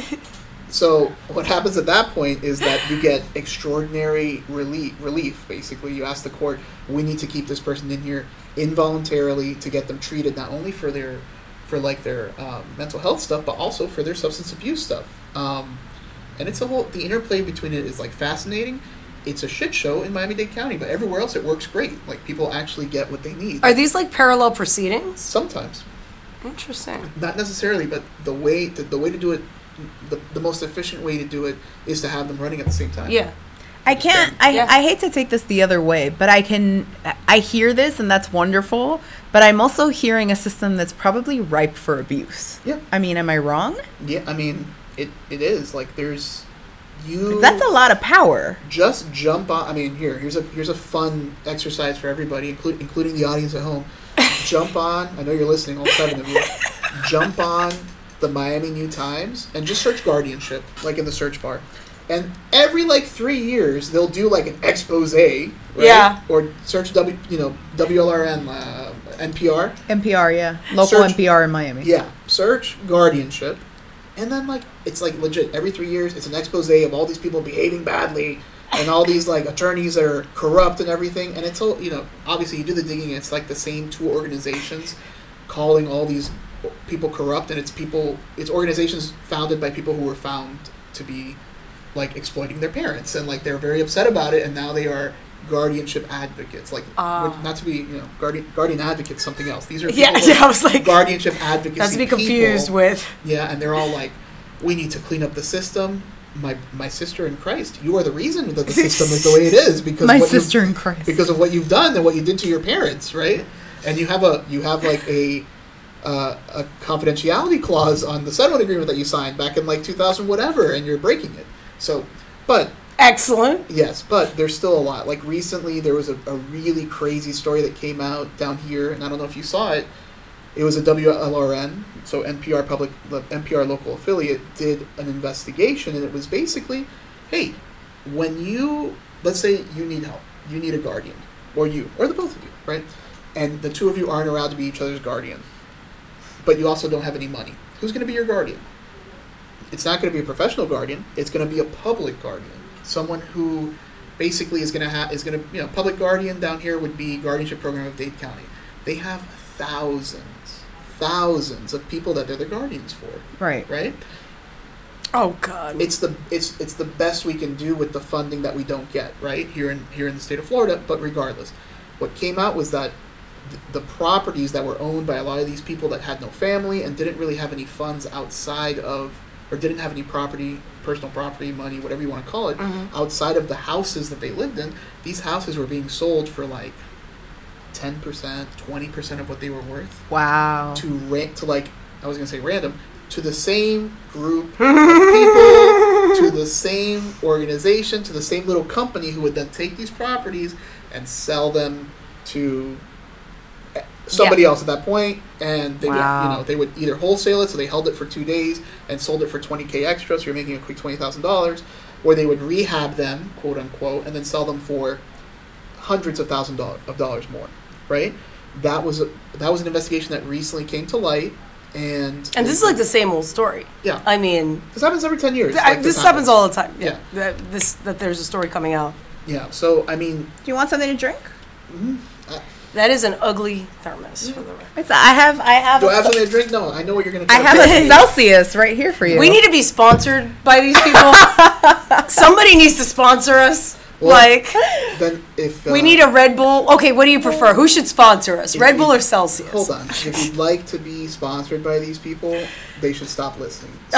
So what happens at that point is that you get extraordinary relief. Relief, basically, you ask the court, "We need to keep this person in here involuntarily to get them treated not only for their, for like their um, mental health stuff, but also for their substance abuse stuff." Um, and it's a whole the interplay between it is like fascinating. It's a shit show in Miami-Dade County, but everywhere else it works great. Like people actually get what they need. Are these like parallel proceedings? Sometimes. Interesting. Not necessarily, but the way to, the way to do it, the, the most efficient way to do it is to have them running at the same time. Yeah. I can't. I, Yeah. I hate to take this the other way, but I can. I hear this, and that's wonderful. But I'm also hearing a system that's probably ripe for abuse. Yeah. I mean, am I wrong? Yeah, I mean, it, it is like there's you. That's a lot of power. Just jump on. I mean, here here's a here's a fun exercise for everybody, including including the audience at home. Jump on. I know you're listening, all seven of you. Jump on the Miami New Times and just search guardianship, like in the search bar. And every like three years, they'll do like an expose, right? Yeah. Or search W, you know, W L R N, uh, N P R. N P R, yeah, local Search- N P R in Miami. Yeah. Search guardianship, and then like it's like legit every three years, it's an expose of all these people behaving badly, and all these like attorneys that are corrupt and everything. And it's all, you know, obviously you do the digging, it's like the same two organizations calling all these people corrupt, and it's people, it's organizations founded by people who were found to be like exploiting their parents, and like they're very upset about it, and now they are guardianship advocates. Like, Ah. which- not to be, you know, guardian guardian advocates, something else. These are Yeah, people yeah, I was like, guardianship advocacy. not to be confused people. with. Yeah, and they're all like, we need to clean up the system. My my sister in Christ, you are the reason that the system is the way it is because My what you've- sister in Christ. because of what you've done and what you did to your parents, right? And you have a you have like a uh, a confidentiality clause on the settlement agreement that you signed back in like two thousand whatever, and you're breaking it. So, but Excellent. yes, but there's still a lot. Like recently, there was a, a really crazy story that came out down here, and I don't know if you saw it. It was a W L R N, so N P R public, the N P R local affiliate did an investigation, and it was basically, hey, when you, let's say you need help, you need a guardian, or you, or the both of you, right? And the two of you aren't allowed to be each other's guardian, but you also don't have any money. Who's going to be your guardian? It's not going to be a professional guardian. It's going to be a public guardian, someone who basically is going to have is going to you know public guardian down here would be Guardianship Program of Dade County. They have thousands, thousands of people that they're the guardians for. Right. Right. Oh God. It's the it's it's the best we can do with the funding that we don't get right here in here in the state of Florida. But regardless, what came out was that th- the properties that were owned by a lot of these people that had no family and didn't really have any funds outside of, or didn't have any property, personal property, money, whatever you want to call it, Mm-hmm. outside of the houses that they lived in. These houses were being sold for like ten percent, twenty percent of what they were worth Wow. to rent to like I was gonna say random to the same group of people, to the same organization, to the same little company who would then take these properties and sell them to somebody Yeah. else at that point, and they Wow. would you know they would either wholesale it, so they held it for two days and sold it for twenty k extra, so you're making a quick twenty thousand dollars, or they would rehab them, quote unquote, and then sell them for hundreds of thousands of dollars more, right? That was a, that was an investigation that recently came to light. And, And this is like the same old story. Yeah. I mean, this happens every ten years. th- I- like this happens. happens all the time. Yeah. Yeah. That, this that there's a story coming out. Yeah. So I mean, Do you want something to drink? That is an ugly thermos for the record. It's, I have. I have. do I a- have something to drink? No, I know what you're gonna. I try have to a Celsius right here for you. We need to be sponsored by these people. Somebody needs to sponsor us. Well, like Then if uh, we need a Red Bull. Okay, what do you prefer? Who should sponsor us? If Red you- Bull or Celsius? Hold on. If you'd like to be sponsored by these people, they should stop listening. So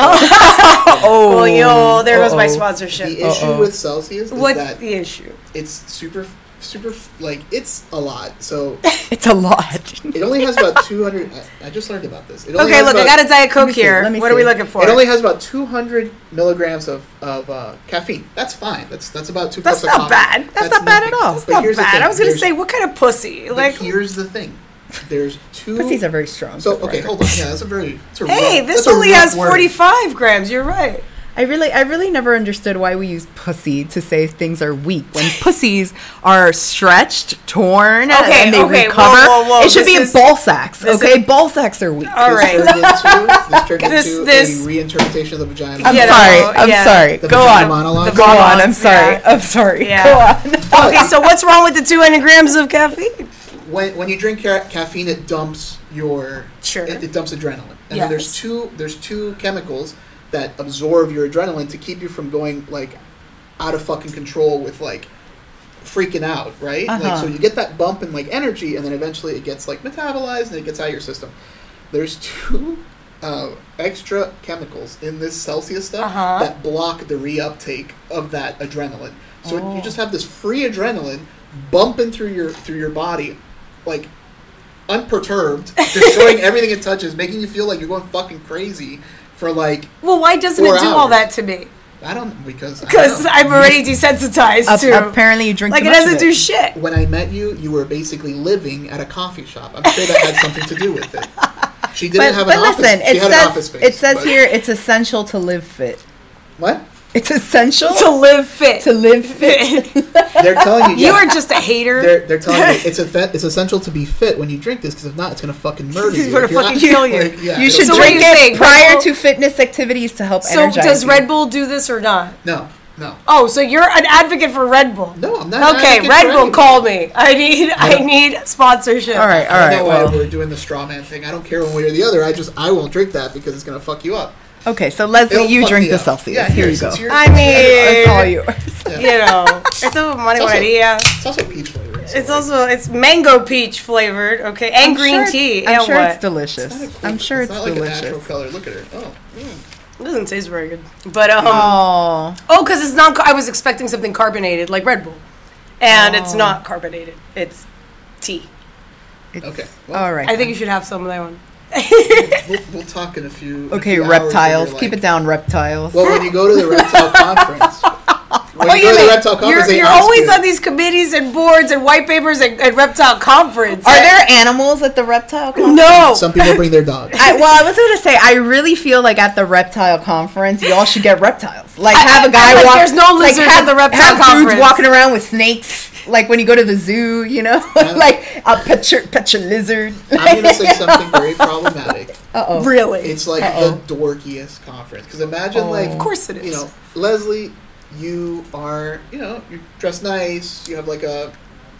Oh. Well, yo, there goes my Uh-oh. sponsorship. the issue Uh-oh. with Celsius is What's that the issue? it's super, super like it's a lot. So It's a lot. it only has about two hundred. I, I just learned about this. It only Okay, has look, I about- got a Diet Coke me see, here. let me What are we see. looking for? It only has about two hundred milligrams of, of uh, caffeine. That's fine. That's that's about two That's cups of not coffee. bad. That's not bad at nothing. all. But Not here's the bad. thing. I was gonna There's- say, what kind of pussy? But Like, here's the thing. There's two. Pussies are very strong. So for the okay, record. hold on. Yeah, that's a very. That's a hey, rough- this that's a only rough has word. forty-five grams. You're right. I really, I really never understood why we use pussy to say things are weak when pussies are stretched, torn, Okay, and they okay, whoa, recover. whoa, whoa, It should this be is- ball sacks. this Okay, is- ball sacks are weak. All This right. turned into, this turned This- into this- a reinterpretation of the vagina. I'm You know, sorry. I'm yeah. sorry. The Go vagina on. monologue? Go on. I'm monologues, sorry. yeah. I'm sorry. Yeah. Go on. Okay, so what's wrong with the two hundred grams of caffeine? When when you drink ca- caffeine, it dumps your Sure. It, it dumps adrenaline, and Yes. then there's two there's two chemicals that absorb your adrenaline to keep you from going like out of fucking control with like freaking out, right? Like Uh-huh. so you get that bump in like energy, and then eventually it gets like metabolized and it gets out of your system. There's two uh, extra chemicals in this Celsius stuff Uh-huh. that block the reuptake of that adrenaline. So Oh. you just have this free adrenaline bumping through your through your body, like unperturbed, destroying everything it touches, making you feel like you're going fucking crazy for like Well, why doesn't Four it do all hours. that to me? I don't because I don't Because know. I'm already desensitized Ap- to. apparently, you drink Like too it much doesn't of do it. shit. When I met you, you were basically living at a coffee shop. I'm sure that had something to do with it. She didn't But, have but an listen, office. She it had an office says space. it says but- here it's essential to live fit. What? It's essential To live fit. to live fit. They're telling you. You yeah, are just a hater. They're, they're telling you it's a it's essential to be fit when you drink this, because if not, it's gonna fucking murder you. It's gonna If you're fucking not- kill you. like, yeah, You it'll- should So what drink are you saying, it Red prior Bull? to fitness activities to help so energize does you. Red Bull do this or not? No, no, Oh, so you're an advocate for Red Bull? no. I'm not. an Okay, advocate Red for Bull, anything. call me. I need I don't- need sponsorship. All right, all I right. don't know why Well, we're doing the straw man thing. I don't care one way or the other. I just I won't drink that because it's gonna fuck you up. okay. So Leslie, It'll you fuck drink me the up. Celsius. Yeah, here here, you go. since you're- I mean, It's all yours. Yeah. you know, it's a money also- idea. It's also peach flavored. so It's like- also it's mango peach flavored, okay, and I'm green sure it's- tea. I'm and sure what? it's delicious. It's not a cool- I'm sure it's, not like delicious. a natural color. Look at her. Oh, mm. It doesn't taste very good, but um, Oh, oh, because it's not. I was expecting something carbonated like Red Bull, and it's Oh. not carbonated. It's tea. it's, Okay, well, all right. I think you should have some of that one. we'll, we'll talk in a few. in a Okay, few hours when reptiles. you're Keep like- it down, reptiles. Well, when you go to the reptile conference, when Oh, you go to the reptile You're, conference, they you're ask always you, on these committees and boards and white papers and, and reptile conference. Are there animals at the reptile conference? No. Some people bring their dogs. I, well, I was going to say, I really feel like at the reptile conference, y'all should get reptiles. Like, I- have I- a guy like, walk. there's no lizards like, have, at the reptile have conference. dudes walking around with snakes. Like when you go to the zoo, you know, like a pet your, pet your lizard. I'm going to say something very problematic. Uh oh. Really? It's like Uh-oh. the dorkiest conference. Because imagine, Oh. like, Of course it is. you know, Leslie, you are, you know, you're dressed nice. You have like a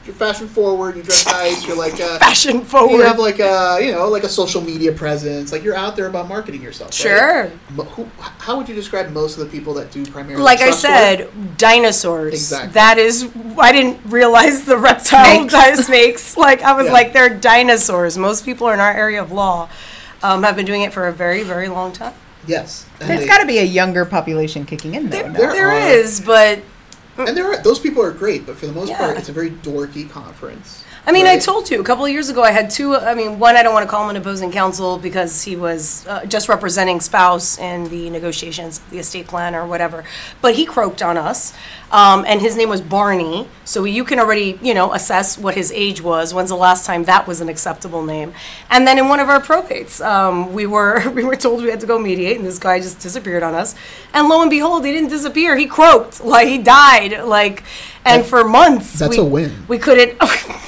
you're fashion forward. You dress nice. You're like uh, Fashion forward. You have like a you know like a social media presence. Like you're out there about marketing yourself. Sure. Right? Mo- who, how would you describe most of the people that do primarily? Like I trust said, work? dinosaurs. Exactly. That is, I didn't realize the reptile Snakes. di- snakes. Like I was Yeah. like, they're dinosaurs. Most people in our area of law um, have been doing it for a very, very long time. Yes. And There's they- got to be a younger population kicking in, though. There, no? There there are. is, but And there are those people are great, but for the most Yeah. part, it's a very dorky conference. I mean, I right? told you a couple of years ago I had two. I mean, one, I don't want to call him an opposing counsel because he was uh, just representing spouse in the negotiations, the estate plan or whatever. But he croaked on us, um, and his name was Barney. So you can already, you know, assess what his age was. When's the last time that was an acceptable name? And then in one of our probates, um, we were we were told we had to go mediate, and this guy just disappeared on us. And lo and behold, he didn't disappear. He croaked, like he died, like, and That- for months that's we, a win. We couldn't.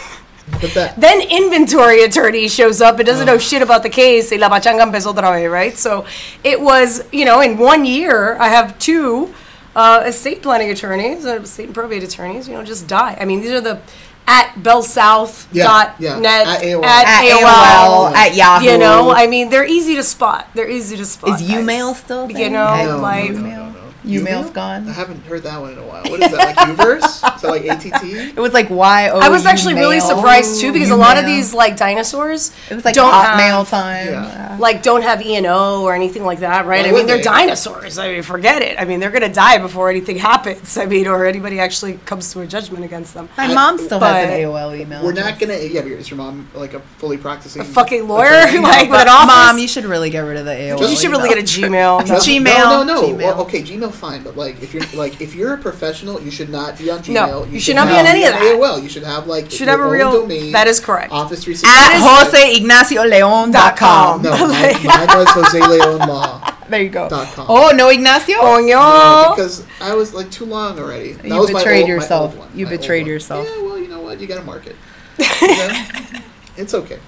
But that Then inventory attorney shows up and doesn't know shit about the case. Y la pachanga empezó otra vez, right? So it was, you know, in one year, I have two uh, estate planning attorneys, uh, estate and probate attorneys, you know, just die. I mean, these are the at bellsouth dot net, Yeah, yeah. At A O L. at At A O A O L, L, at Yahoo. You know, I mean, they're easy to spot. They're easy to spot. Is guys. Umail still a You thing? know, no, like. no, no, no, no. Umail's Umail? gone. I haven't heard that one in a while. What is that, like Uverse? Is that like A T T? It was like Y O. I was actually really Umail. surprised too because a lot of Umail. these like dinosaurs It was like don't Hotmail have, time. Yeah. Uh, like don't have E and O or anything like that, right? Why I mean, would they're they? dinosaurs. I mean, forget it. I mean, they're gonna die before anything happens. I mean, or anybody actually comes to a judgment against them. My mom still But- has an A O L email. We're address. not gonna. Yeah, but is your mom like a fully practicing A fucking lawyer, attorney? like with an But office. Mom, you should really get rid of the A O L. you should really email. get a Gmail. Just- Gmail. No, no, no. Gmail. Well, okay, Gmail fine, but like if you're like if you're a professional, you should not be on Gmail. No, you should not not be on any of that. A O L. You should have like Should your have a own real. domain. That is correct. Office three At sixty-five. Jose Ignacio Leon dot com. No, mine, mine was Jose Leon Law. There you go. Dot com. Oh, no Ignacio? Coño. No, because I was like too long already. That You was my betrayed old- my yourself. old one, You my old betrayed one. yourself. Yeah, well, you know what? You gotta market. You know? It's okay.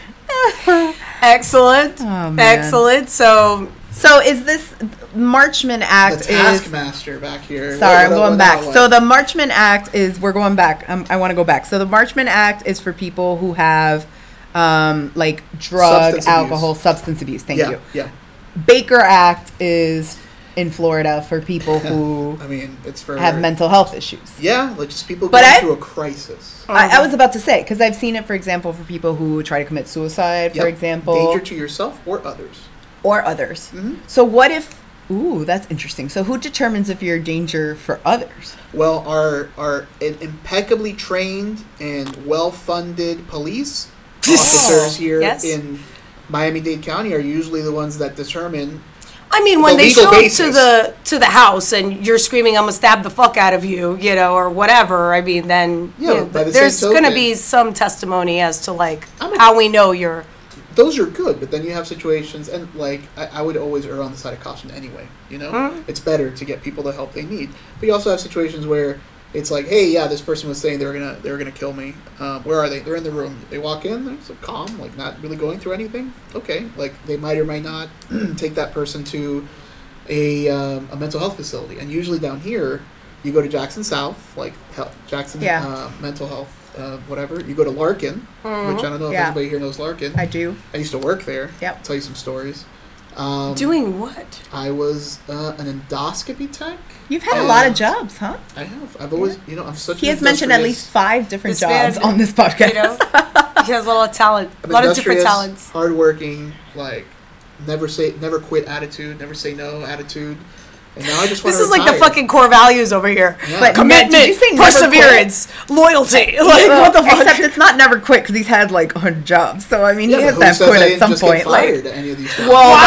Excellent. Oh, man. Excellent. So So is this Marchman The Act is Taskmaster back here. Sorry, What- I'm what- going what back. now, So what? the Marchman Act is we're going back. Um, I want to go back. So the Marchman Act is for people who have um, like drug, Substance alcohol, abuse. substance abuse. Thank yeah, you. yeah. Baker Act is in Florida for people who I mean, it's for have mental health issues. Yeah, like just people But going I- through a crisis. I, I was about to say because I've seen it, for example, for people who try to commit suicide, for Yep. example, danger to yourself or others. or others. Mhm. So what if? Ooh, that's interesting. So who determines if you're a danger for others? Well, our our impeccably trained and well-funded police officers here Yes. in Miami-Dade County are usually the ones that determine. I mean, when The they legal show up to basis. the to the house and you're screaming, "I'm gonna stab the fuck out of you," you know, or whatever. I mean, then Yeah, you know, by the there's same gonna token- be some testimony as to like I'm a- how we know you're. Those are good, but then you have situations, and like I, I would always err on the side of caution anyway. You know, Mhm. it's better to get people the help they need. But you also have situations where it's like, hey, yeah, this person was saying they were gonna they were gonna kill me. Um, where are they? They're in the room. They walk in. They're so calm, like not really going through anything. Okay, like they might or might not take that person to a um, a mental health facility. And usually down here, you go to Jackson South, like health, Jackson Yeah. uh, mental health. Uh, whatever. You go to Larkin, which I don't know if Yeah. anybody here knows Larkin. I do. I used to work there. Yep. I'll tell you some stories. Um, Doing what? I was uh, an endoscopy tech. You've had a lot of And jobs, huh? I have. I've always, you know, I'm such. He an has mentioned at industrious- least five different This man- jobs on this podcast. You know, he has a lot of talent, a I'm lot of different industrious, talents. hardworking, like never say, never quit attitude, never say no attitude. And now I just want This to is like the retire. fucking core values over here: Yeah. But commitment, did you say never perseverance, loyalty. Like Well, what the fuck? Except it's not never quit because he's had like a hundred jobs. So I mean, Yeah, he but has who to have says quit I at didn't some just point. get fired Like, at any of these jobs? whoa,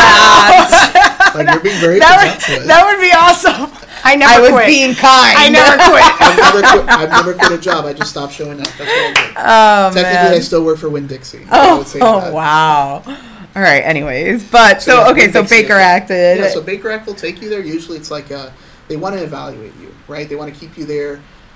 wow. Like you're being very that presumptuous. would that would be awesome. I never I was quit. being kind. I never quit. I've never quit. I've never quit a job. I just stopped showing up. That's what I did. Oh Technically, I man. still work for Winn-Dixie. I Oh, would say oh that. wow. All right. Anyways, but so, yeah, okay. So Winn-Dixie Baker is- acted. Yeah, so Baker Act will take you there. Usually, it's like uh, they want to evaluate you, right? They want to keep you there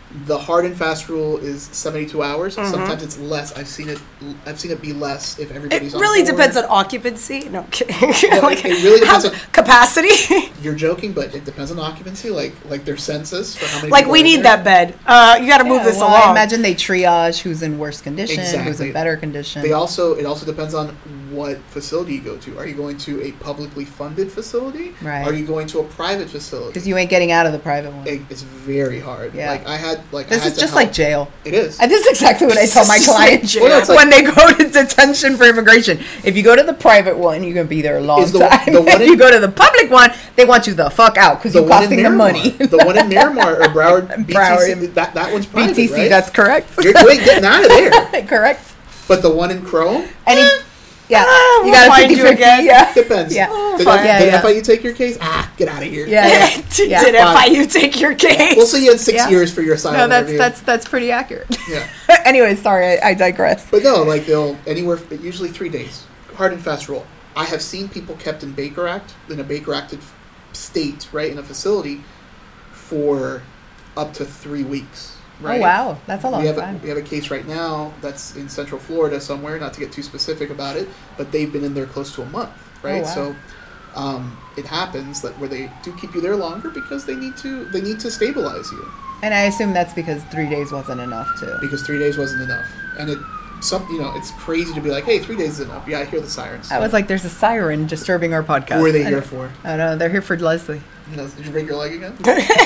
The hard and fast rule is seventy-two hours. Mm-hmm. Sometimes it's less. I've seen it. I've seen it be less if It everybody's. really on board. depends on occupancy. No, I'm kidding. Well, Like, it really depends how- on- capacity. You're joking, but it depends on occupancy, like like their census for how many. Like, people we are in need there. that bed. Uh, you got to move Yeah, this well, along. I imagine they triage who's in worse condition, who's Exactly. in better condition. They also it also depends on what facility you go to. Are you going to a publicly funded facility? Right. Are you going to a private facility? Because you ain't getting out of the private one. It, it's very hard. Yeah. Like I had like This I had is to just help- like jail. It is. And this is exactly what I tell my It's just like clients jail. Well, it's like- when they go to detention for immigration. If you go to the private one, you're going to be there a long Is the- time. the one if in- you go to the public one, they want you the fuck out because the you're one in costing them Miramar, money. the one in Miramar or Broward, B T C, Broward. that that one's private, B T C, right? that's correct. You're, you ain't getting out of there. Correct. But the one in Chrome, Any, yeah, Ah, you we'll got find to you again. Yeah. depends. Yeah. Oh, Did, fine. F- Yeah, did yeah. F I U take your case? Ah, get out of here. Yeah, yeah. Did Yeah. Did F I U take your case? We'll see you in six Yeah. years for your asylum No, that's interview. that's that's pretty accurate. Yeah. Anyway, sorry, I, I digress. But no, like they'll anywhere usually three days. Hard and fast rule. I have seen people kept in Baker Act in a Baker Acted state, right, in a facility for up to three weeks. Right? Oh wow, that's a long we have time. A, we have a case right now that's in Central Florida somewhere. Not to get too specific about it, but they've been in there close to a month, right? Oh, wow. So um, it happens that where they do keep you there longer because they need to they need to stabilize you And I assume that's because three days wasn't enough too. because three days wasn't enough. And it some you know it's crazy to be like, hey, three days is enough. Yeah, I hear the sirens. I was like, "There's a siren disturbing our podcast." Who are they I here don't- for? I don't know. They're here for Leslie. You know, did you break your leg again?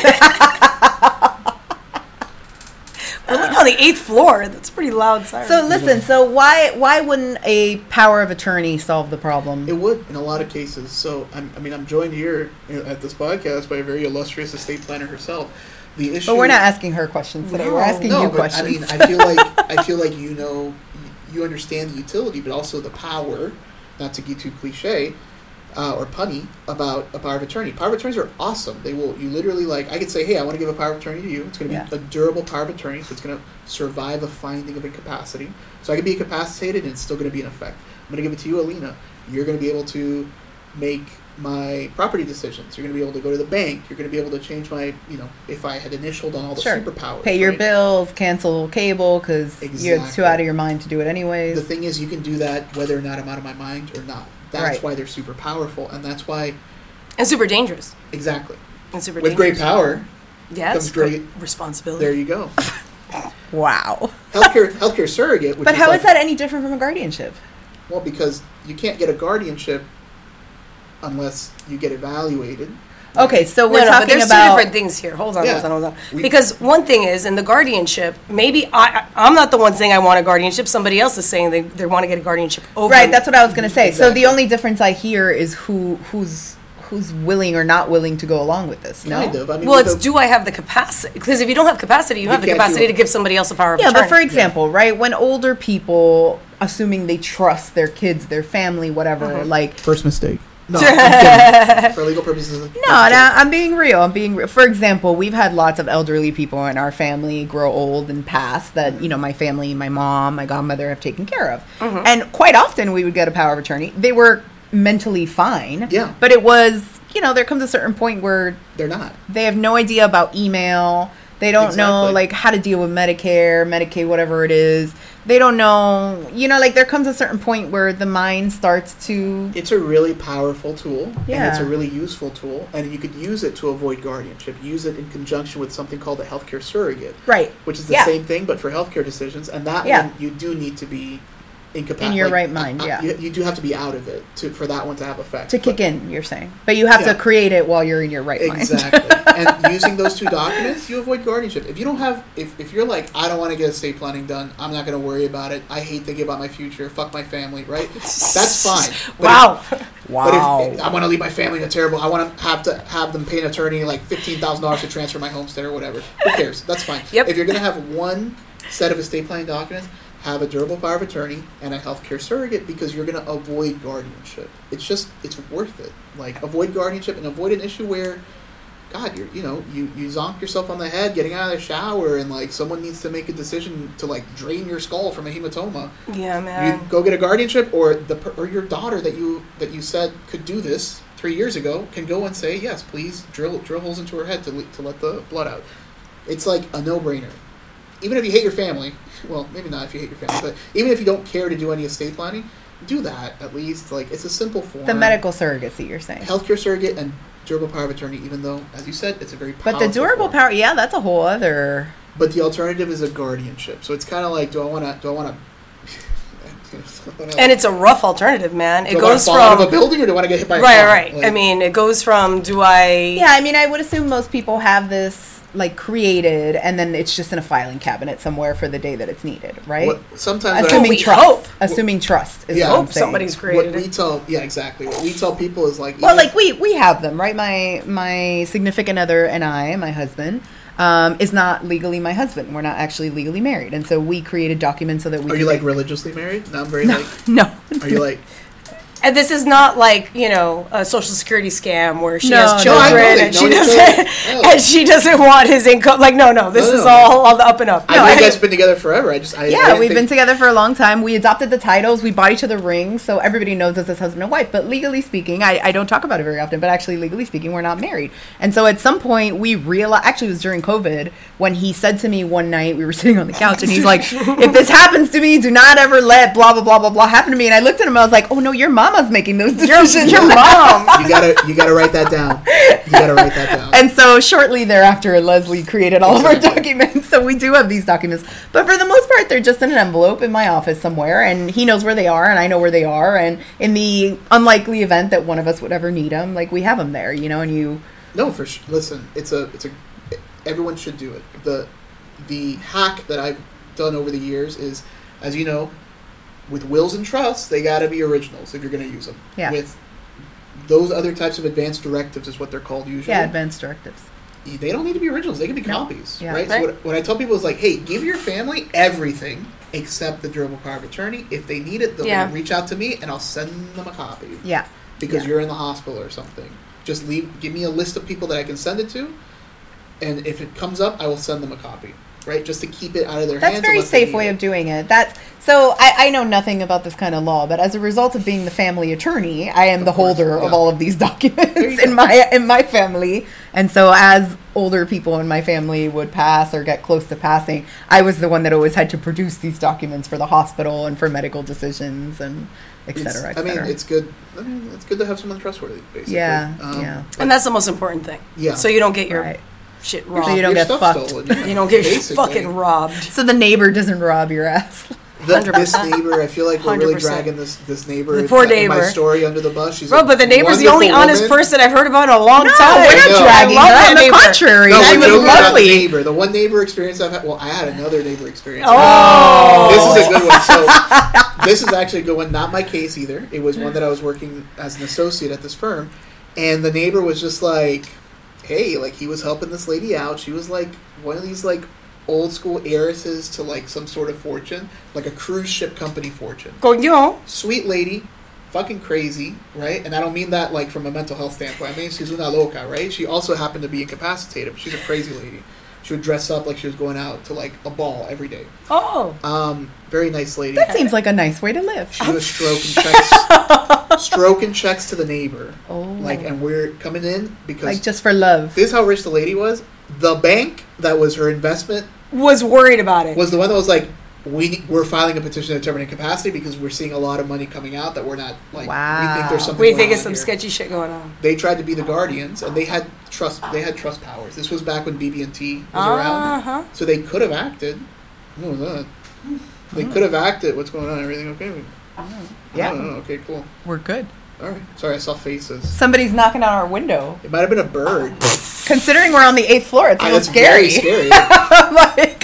We're like on the eighth floor. That's pretty loud siren. So listen. So why why wouldn't a power of attorney solve the problem? It would in a lot of cases. So I'm, I mean, I'm joined here at this podcast by a very illustrious estate planner herself. The issue, But we're not asking her questions today. We're No. asking no, you but questions. I mean, I feel like I feel like you know, you understand the utility, but also the power. Not to get too cliche uh, or punny about a power of attorney. Power of attorneys are awesome. They will. You literally like. I could say, hey, I want to give a power of attorney to you. It's going to be Yeah. a durable power of attorney, so it's going to survive a finding of incapacity. So I can be incapacitated, and it's still going to be in effect. I'm going to give it to you, Alina. You're going to be able to make my property decisions. You're going to be able to go to the bank. You're going to be able to change my, you know, if I had initialed on all the Sure. superpowers. Pay your right? bills, cancel cable because you're Exactly. too out of your mind to do it anyways. The thing is, you can do that whether or not I'm out of my mind or not. That's Right. why they're super powerful, and that's why and super dangerous. exactly And super with great dangerous. power. Yes. comes great- responsibility. There you go. Wow. Healthcare, healthcare surrogate. Which But is how like, is that any different from a guardianship? Well, because you can't get a guardianship unless you get evaluated. Okay, so No, we're no, but talking there's about two different things here. Hold on, Yeah. hold on, hold on. We- Because one thing is, in the guardianship, maybe I, I- I'm not the one saying I want a guardianship. Somebody else is saying they, they want to get a guardianship over. right. That's what I was going to say. So Exactly. the only difference I hear is who who's who's willing or not willing to go along with this. No. Kind of. I mean, Well, with it's the- do I have the capacity? Because if you don't have capacity, you, You have the can't do capacity it. to give somebody else a power of Yeah, attorney. but for example, right, when older people, assuming they trust their kids, their family, whatever, Uh-huh. like first mistake. No, I'm kidding. For legal purposes. no, no, I'm being real. I'm being real. For example, we've had lots of elderly people in our family grow old and pass that, you know, my family, my mom, my godmother have taken care of. Mm-hmm. And quite often we would get a power of attorney. They were mentally fine. Yeah. But it was, you know, there comes a certain point where They're not. they have no idea about email. They don't know, Exactly. like, how to deal with Medicare, Medicaid, whatever it is. They don't know, you know, like, there comes a certain point where the mind starts to... It's a really powerful tool, and Yeah. it's a really useful tool, and you could use it to avoid guardianship. Use it in conjunction with something called a healthcare surrogate, Right. which is the Yeah. same thing but for healthcare decisions. And that Yeah. one, you do need to be incapacitated. In your right mind, yeah. You, you do have to be out of it to for that one to have effect. To kick in, you're saying. But you have Yeah. to create it while you're in your right mind. Exactly. And using those two documents, you avoid guardianship. If you don't have, if, if you're like, I don't want to get estate planning done, I'm not going to worry about it. I hate thinking about my future. Fuck my family, right? That's fine. But Wow. If, But if, I want to leave my family in a terrible, I want to have to have them pay an attorney like fifteen thousand dollars to transfer my homestead or whatever. Who cares? That's fine. Yep. If you're going to have one set of estate planning documents, have a durable power of attorney and a healthcare surrogate because you're going to avoid guardianship. It's just, it's worth it. Like, avoid guardianship and avoid an issue where, God, you're, you know, you, you zonk yourself on the head getting out of the shower and, like, someone needs to make a decision to, like, drain your skull from a hematoma. Yeah, You man. go get a guardianship, or the per- or your daughter that you that you said could do this three years ago can go and say, yes, please drill drill holes into her head to le- to let the blood out. It's like a no-brainer. Even if you hate your family, well, maybe not if you hate your family, but even if you don't care to do any estate planning, do that at least. Like, it's a simple form. The medical surrogacy, you're saying. Healthcare surrogate and durable power of attorney, even though, as you said, it's a very powerful But the durable form. power, yeah, that's a whole other. But the alternative is a guardianship. So it's kind of like, do I want to? Do I want to? And it's a rough alternative, man. It do I wanna goes fall out from of a building, or do I want to get hit by a right, car? right. Like, I mean, it goes from do I? Yeah, I mean, I would assume most people have this like created, and then it's just in a filing cabinet somewhere for the day that it's needed, right? what, sometimes what I- assuming we trust. hope. Assuming trust. Is Yeah. what I'm Hope saying. somebody's what created we it. tell, yeah, exactly. What we tell people is like, Well, even- like we we have them, right? My my significant other and I, my husband, um, is not legally my husband. We're not actually legally married, and so we created documents so that we. are can you like make- religiously married? No, I'm very like. No. Are you like? And this is not like, you know, a social security scam where she No, has no, children no, I know and they- she no, doesn't no, no. and she doesn't want his income. Like, no, no, this No, is no. all on the up and up. I No, know I you guys think- have been together forever. I just, I, I Yeah, didn't we've think- been together for a long time. We adopted the titles. We bought each other rings, so everybody knows us as husband and wife. But legally speaking, I, I don't talk about it very often, but actually, legally speaking, we're not married. And so at some point, we realized, actually, it was during COVID, when he said to me one night, we were sitting on the couch, and he's like, if this happens to me, do not ever let blah, blah, blah, blah, blah happen to me. And I looked at him, I was like, oh no, your mama's making those Your, decisions. your mom. You gotta, you gotta write that down. You gotta write that down. And so shortly thereafter, Leslie created all of our documents. So we do have these documents. But for the most part, they're just in an envelope in my office somewhere. And he knows where they are, and I know where they are. And in the unlikely event that one of us would ever need them, like, we have them there, you know, and you... No, for sure. Listen, it's a, it's a. Everyone should do it. The, the hack that I've done over the years is, as you know, with wills and trusts, they gotta be originals if you're gonna use them. Yeah. With those other types of advanced directives is what they're called usually. Yeah, advanced directives. They don't need to be originals. They can be No. copies, Yeah. right? Right. So what, what I tell people is like, hey, give your family everything except the durable power of attorney. If they need it, they'll Yeah. reach out to me, and I'll send them a copy Yeah. because Yeah. you're in the hospital or something. Just leave. Give me a list of people that I can send it to, and if it comes up, I will send them a copy, right? Just to keep it out of their That's hands. a very unless they safe need way it. of doing it. That's so I, I know nothing about this kind of law, but as a result of being the family attorney, I am Of the course, holder of yeah. all of these There documents you in go. my in my family. And so as older people in my family would pass or get close to passing, I was the one that always had to produce these documents for the hospital and for medical decisions and et It's- cetera, et I mean, cetera. it's good. I mean, it's good to have someone trustworthy, basically. Yeah, Um, yeah. And that's the most important thing. Yeah. So you don't get your Right. shit Your- robbed. So you don't your get stuff fucked. stolen, yeah. You don't get Basically. fucking robbed. So the neighbor doesn't rob your ass. The, one hundred this percent. neighbor, I feel like we're one hundred really percent. dragging this this neighbor, The poor in my neighbor. story under the bus. She's Bro, a but the neighbor's the only wonderful honest woman. person I've heard about in a long No, time. we're I not know. dragging I love her. that On the neighbor. contrary, No, she we're was joking about the lovely. neighbor. The one neighbor experience I've had. Well, I had another neighbor experience. Oh. This is a good one. So this is actually a good one. Not my case either. It was one that I was working as an associate at this firm, and the neighbor was just like, "Hey, like he was helping this lady out. She was like one of these like old school heiresses to like some sort of fortune, like a cruise ship company fortune. Coño. Sweet lady." Fucking crazy, right? And I don't mean that like from a mental health standpoint. I mean she's una loca, right? She also happened to be incapacitated, but she's a crazy lady. She would dress up like she was going out to like a ball every day. Oh. Um, very nice lady. That seems like a nice way to live. She was stroking checks, stroking checks to the neighbor. Oh. Like, and we're coming in because Like just for love. this is how rich the lady was. The bank that was her investment Was worried about it. was the one that was like, we we're filing a petition to determine incapacity because we're seeing a lot of money coming out that we're not like. We Wow. think there's something. we going think on it's some here. sketchy shit going on. They tried to be the guardians, and they had trust. They had trust powers. This was back when B B and T was around, Uh-huh. so they could have acted. What was that? They could have acted. What's going on? Everything okay? Yeah. I don't know. Okay, cool. We're good. All right. Sorry, I saw faces. Somebody's knocking on our window. It might have been a bird. Considering we're on the eighth floor, it's a Ah, little that's very scary. scary. Like,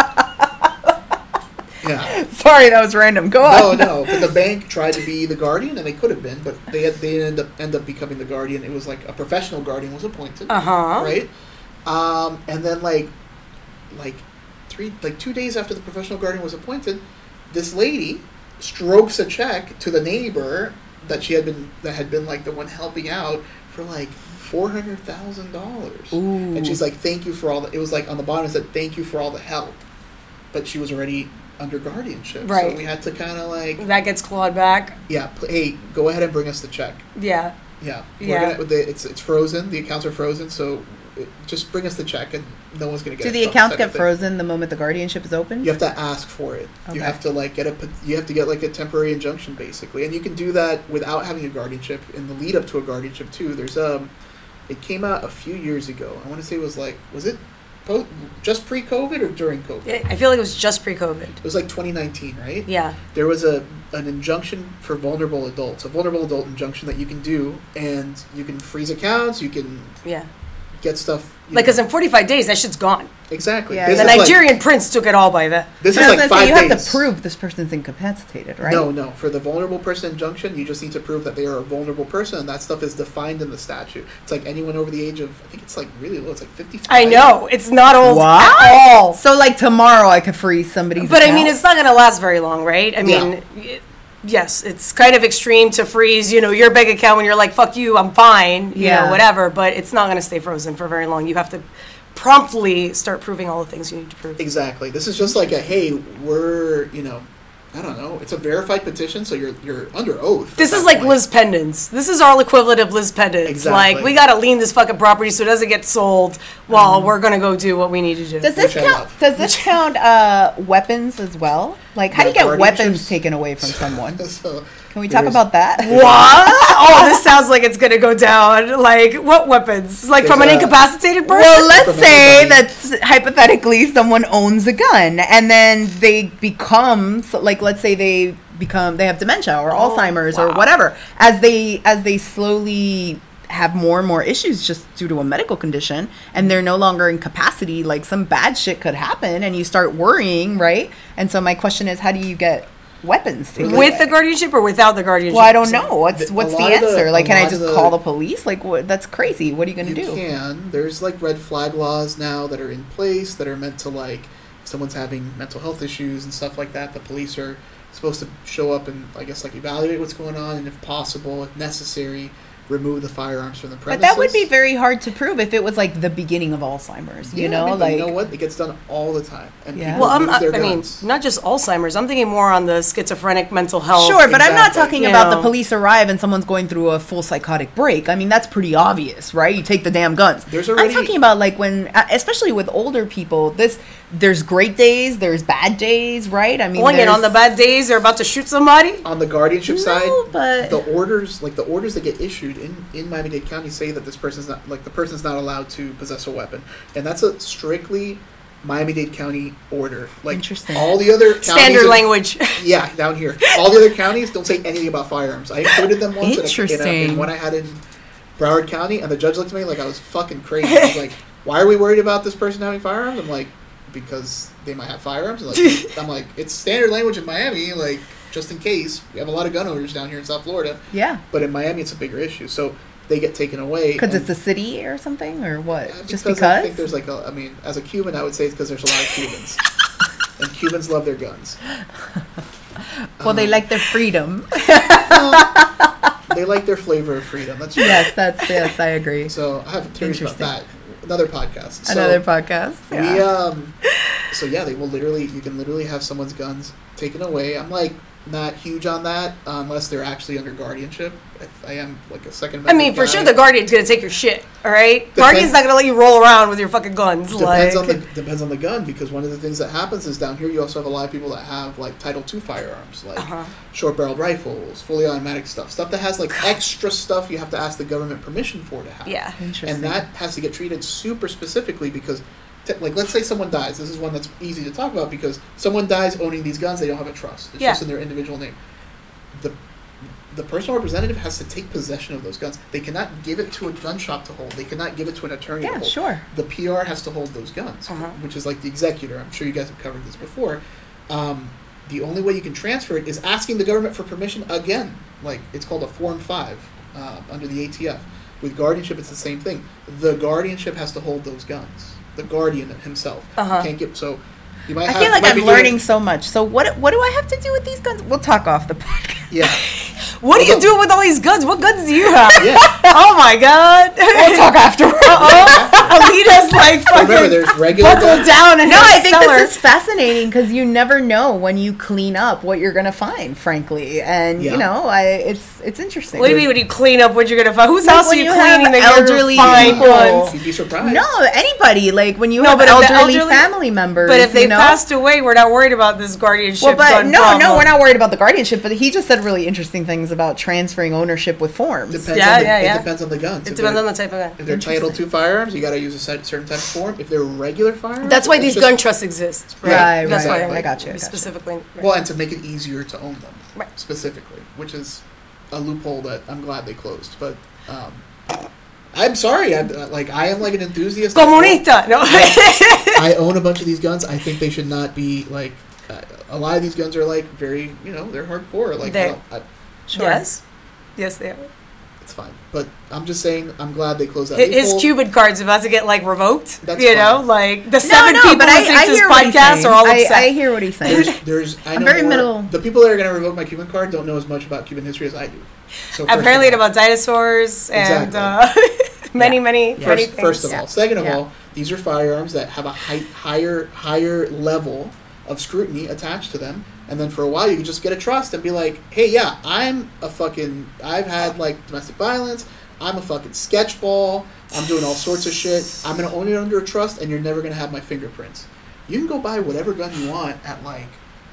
Yeah. sorry, that was random. Go No, on. no. But the bank tried to be the guardian, and they could have been, but they had, they ended up end up becoming the guardian. It was like a professional guardian was appointed. Uh-huh. Right. Um, and then like, like three, like two days after the professional guardian was appointed, this lady strokes a check to the neighbor that she had been that had been like the one helping out for like four hundred thousand dollars. Ooh. And she's like, "Thank you for all the." It was like on the bottom it said, "Thank you for all the help," but she was already under guardianship, Right. so we had to kind of like, That gets clawed back. yeah, pl- hey, go ahead and bring us the check. Yeah. Yeah, Yeah. We're gonna, the, it's it's frozen. The accounts are frozen, so it, just bring us the check, and no one's gonna get. Do it the from accounts type get of thing. frozen the moment the guardianship is open? You have to ask for it. Okay. You have to like get a you have to get like a temporary injunction basically, and you can do that without having a guardianship. In the lead up to a guardianship too, there's um, it came out a few years ago. I want to say it was like was it po- just pre-COVID or during COVID? I feel like it was just pre-COVID. It was like twenty nineteen, right? Yeah. There was a an injunction for vulnerable adults, a vulnerable adult injunction that you can do, and you can freeze accounts, you can Yeah. get stuff. you Like, know. because in forty-five days, that shit's gone. Exactly. Yeah, This The is like- Nigerian prince took it all by then. This I is was like gonna say, five you days. have to prove this person's incapacitated, right? No, no. For the vulnerable person injunction, you just need to prove that they are a vulnerable person, and that stuff is defined in the statute. It's like anyone over the age of, I think it's like really low. It's like fifty-five. I know. It's not old What? at all. So like tomorrow I could freeze somebody's But I mean, account? it's not going to last very long, right? I Yeah. mean, y- yes, it's kind of extreme to freeze, you know, your bank account when you're like, fuck you, I'm fine, you Yeah. know, whatever. But it's not going to stay frozen for very long. You have to promptly start proving all the things you need to prove. Exactly. This is just like a, hey, we're, you know, I don't know. It's a verified petition, so you're you're under oath. This at is that like point. Liz Pendens. This is our equivalent of Liz Pendens. Exactly. Like, we got to lean this fucking property so it doesn't get sold while we're going to go do what we need to do. Does this Which I count? love. Does this count uh, weapons as well? Like, how do you Yeah, get weapons guardianships. taken away from someone? So, Can we talk there's- about that? What? Oh, this sounds like it's going to go down. Like, what weapons? Like, from an There's a- incapacitated person? Well, let's From say anybody. that hypothetically someone owns a gun and then they become so- like, let's say they become they have dementia or Oh, Alzheimer's or wow. whatever as they as they slowly have more and more issues just due to a medical condition and they're no longer in capacity, like some bad shit could happen and you start worrying, right? And so my question is, how do you get weapons taken With away? the guardianship or without the guardianship? Well, I don't know. What's The- what's a the lot of the- answer? Like, a can I lot of just the- call the police? Like, what? That's crazy. What are you gonna You do? can. There's like red flag laws now that are in place that are meant to like, if someone's having mental health issues and stuff like that, the police are supposed to show up and I guess like evaluate what's going on and if possible, if necessary, remove the firearms from the But premises. that would be very hard to prove if it was like the beginning of Alzheimer's. You Yeah, know, I mean, but like you know what? It gets done all the time, and Yeah. people Well, I'm, lose I, their I mean, guns. not just Alzheimer's. I'm thinking more on the schizophrenic mental health. sure, but I'm not exactly. talking You about know. the police arrive and someone's going through a full psychotic break. I mean, that's pretty obvious, right? You take the damn guns. There's already- I'm talking about like when, uh, especially with older people, this there's great days, there's bad days, right? I mean, Going in there's- on the bad days, they're about to shoot somebody. On the guardianship No, side, but- the orders, like the orders that get issued in, in Miami-Dade County, say that this person's not, like the person's not allowed to possess a weapon, and that's a strictly Miami-Dade County order. Like Interesting. all the other counties Standard in- language. Yeah, down here, all the other counties don't say anything about firearms. I included them once in, a, in, a, Interesting. in one I had in Broward County, and the judge looked at me like I was fucking crazy. He was like, "Why are we worried about this person having firearms?" I'm like, "Because they might have firearms." And like, I'm like, "It's standard language in Miami, like just in case. We have a lot of gun owners down here in South Florida, yeah, but in Miami it's a bigger issue, so they get taken away because and- it's a city or something, or what? Yeah, Just I because? think there's like a. I mean, as a Cuban, I would say it's because there's a lot of Cubans, and Cubans love their guns. Well, they Um, like their freedom. They like their flavor of freedom. That's true. yes, that's yes, I agree. So I have theories about that. Another podcast. So Another podcast. Yeah. We um. So yeah, they will literally. You can literally have someone's guns taken away. I'm like not huge on that unless they're actually under guardianship. If I am like a second. I mean, for Amendment sure, guy. the Guardian's gonna take your shit. All right, Depends- Guardian's not gonna let you roll around with your fucking guns. Depends like, on the depends on the gun, because one of the things that happens is down here you also have a lot of people that have like Title two firearms, like Uh-huh. short-barreled rifles, fully automatic stuff, stuff that has like extra stuff you have to ask the government permission for to have. yeah. Interesting. And that has to get treated super specifically because, t- like, let's say someone dies. This is one that's easy to talk about because someone dies owning these guns. They don't have a trust. It's Yeah. just in their individual name. The the personal representative has to take possession of those guns. They cannot give it to a gun shop to hold. They cannot give it to an attorney to Yeah, hold. sure. The P R has to hold those guns, Uh-huh. which is like the executor. I'm sure you guys have covered this before. Um, the only way you can transfer it is asking the government for permission again. Like, it's called a Form five uh, under the A T F. With guardianship, it's the same thing. The guardianship has to hold those guns. The guardian himself. Uh-huh. You can't get, so you might I have, feel like might I'm be doing- learning so much. So what what do I have to do with these guns? We'll talk off the podcast. Yeah. What do you Well, do with all these guns? What guns do you have? Yeah. Oh my god. We'll talk afterwards. Uh-oh. Alita's like fucking Remember, there's regular buckle guns. down and No, I think cellar. this is fascinating because you never know when you clean up what you're gonna find, frankly, and Yeah. you know, I it's it's interesting. What do you mean when you clean up what you're gonna find? Whose Like house are when you you have cleaning that elderly you're gonna find people. ones? You'd be surprised. No, anybody like when you No, have but if the elderly, elderly- family members. But if they you know? passed away, we're not worried about this guardianship. well, but gun no, problem. no, we're not worried about the guardianship. But he just said really interesting things about transferring ownership with forms. Depends Yeah, on the, yeah, it yeah. depends on the guns. It If depends they're- on the type of gun. If they're Title two firearms, you got to use a set- certain type of form. If they're regular firearms, That's why it's these just- gun trusts exist, right? Right, That's right, why right. I got you, I got you. specifically. right. Well, and to make it easier to own them, Right. specifically, which is a loophole that I'm glad they closed. But um, I'm sorry, I like I am like an enthusiast. Comunista. No. I own a bunch of these guns. I think they should not be like. Uh, a lot of these guns are like very, you know, they're hardcore. Like, I They- don't, I, Sure. Yes. Yes, they are. it's fine. But I'm just saying, I'm glad they closed that. His, his loophole. Cuban card's about to get like revoked. That's you know, fine. like the No, seven no, people but I, listening I to this hear what he's podcast saying. are all I, upset. I hear what he's saying. There's, there's, I I'm know very more- middle. The people that are going to revoke my Cuban card don't know as much about Cuban history as I do. So first Apparently, of it all- about dinosaurs and Exactly. uh, many, Yeah. many, Yeah. many First, things. first of Yeah. all, second of Yeah. all, these are firearms that have a high, higher higher level of scrutiny attached to them. And then for a while, you can just get a trust and be like, "Hey, yeah, I'm a fucking. I've had like domestic violence. I'm a fucking sketchball. I'm doing all sorts of shit. I'm gonna own it under a trust, and you're never gonna have my fingerprints. You can go buy whatever gun you want at like."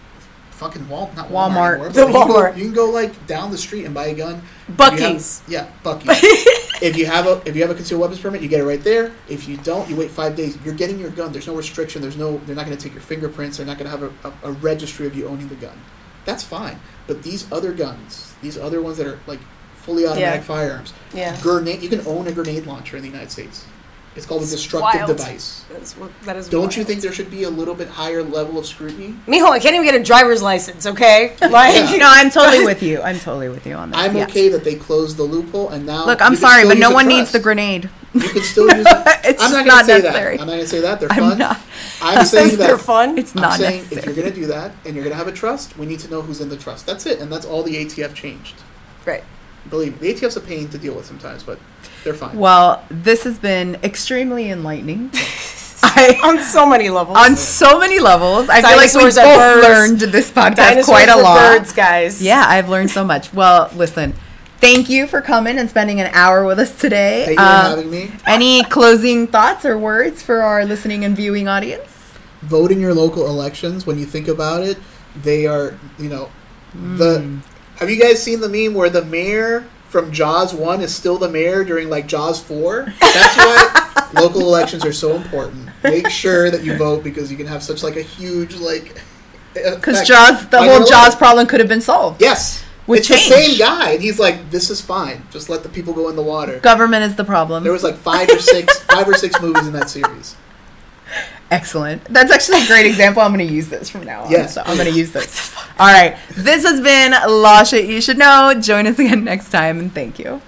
Fucking Wal, not Walmart. Walmart. Anymore, The but you can go- Walmart. You can go like down the street and buy a gun. Buc-ee's. If you have- yeah, Bucky's. if you have a if you have a concealed weapons permit, you get it right there. If you don't, you wait five days. You're getting your gun. There's no restriction. There's no. They're not going to take your fingerprints. They're not going to have a, a, a registry of you owning the gun. That's fine. But these other guns, these other ones that are like fully automatic Yeah. firearms, Yeah. grenade. You can own a grenade launcher in the United States. It's called a destructive wild. device. That's what- that is Don't wild. you think there should be a little bit higher level of scrutiny? Mijo, I can't even get a driver's license, okay? Like, Yeah. No, I'm totally with you. I'm totally with you on this. I'm yeah. okay that they closed the loophole and now. Look, I'm you can sorry, still but no use a one needs trust. the grenade. You can still use it. It's I'm not just going not to say necessary. that. I'm not going to say that. They're I'm fun. not. I'm saying they're that fun. It's I'm not saying necessary. if you're going to do that and you're going to have a trust, we need to know who's in the trust. That's it, and that's all the A T F changed. Right. Believe me, the A T F's a pain to deal with sometimes, but they're fine. Well, this has been extremely enlightening. I, On so many levels. on so many levels. I feel like we Dinosaurs both are birds. learned this podcast Dinosaurs quite a were lot. birds, guys. Yeah, I've learned so much. Well, listen, thank you for coming and spending an hour with us today. Thank you Uh, for having me. Any closing thoughts or words for our listening and viewing audience? Vote in your local elections. When you think about it, they are, you know, the. Mm. Have you guys seen the meme where the mayor from Jaws one is still the mayor during like Jaws four? That's why local elections are so important. Make sure that you vote because you can have such like a huge like. Because effect Jaws, the on whole your Jaws life. problem could have been solved. Yes. With it's change. the same guy, and he's like, "This is fine. Just let the people go in the water." Government is the problem. There was like five or six, five or six movies in that series. Excellent. That's actually a great example. I'm going to use this from now on. Yes, So I'm going to please. use this. All right. This has been Law Shit You Should Know. Join us again next time, and thank you.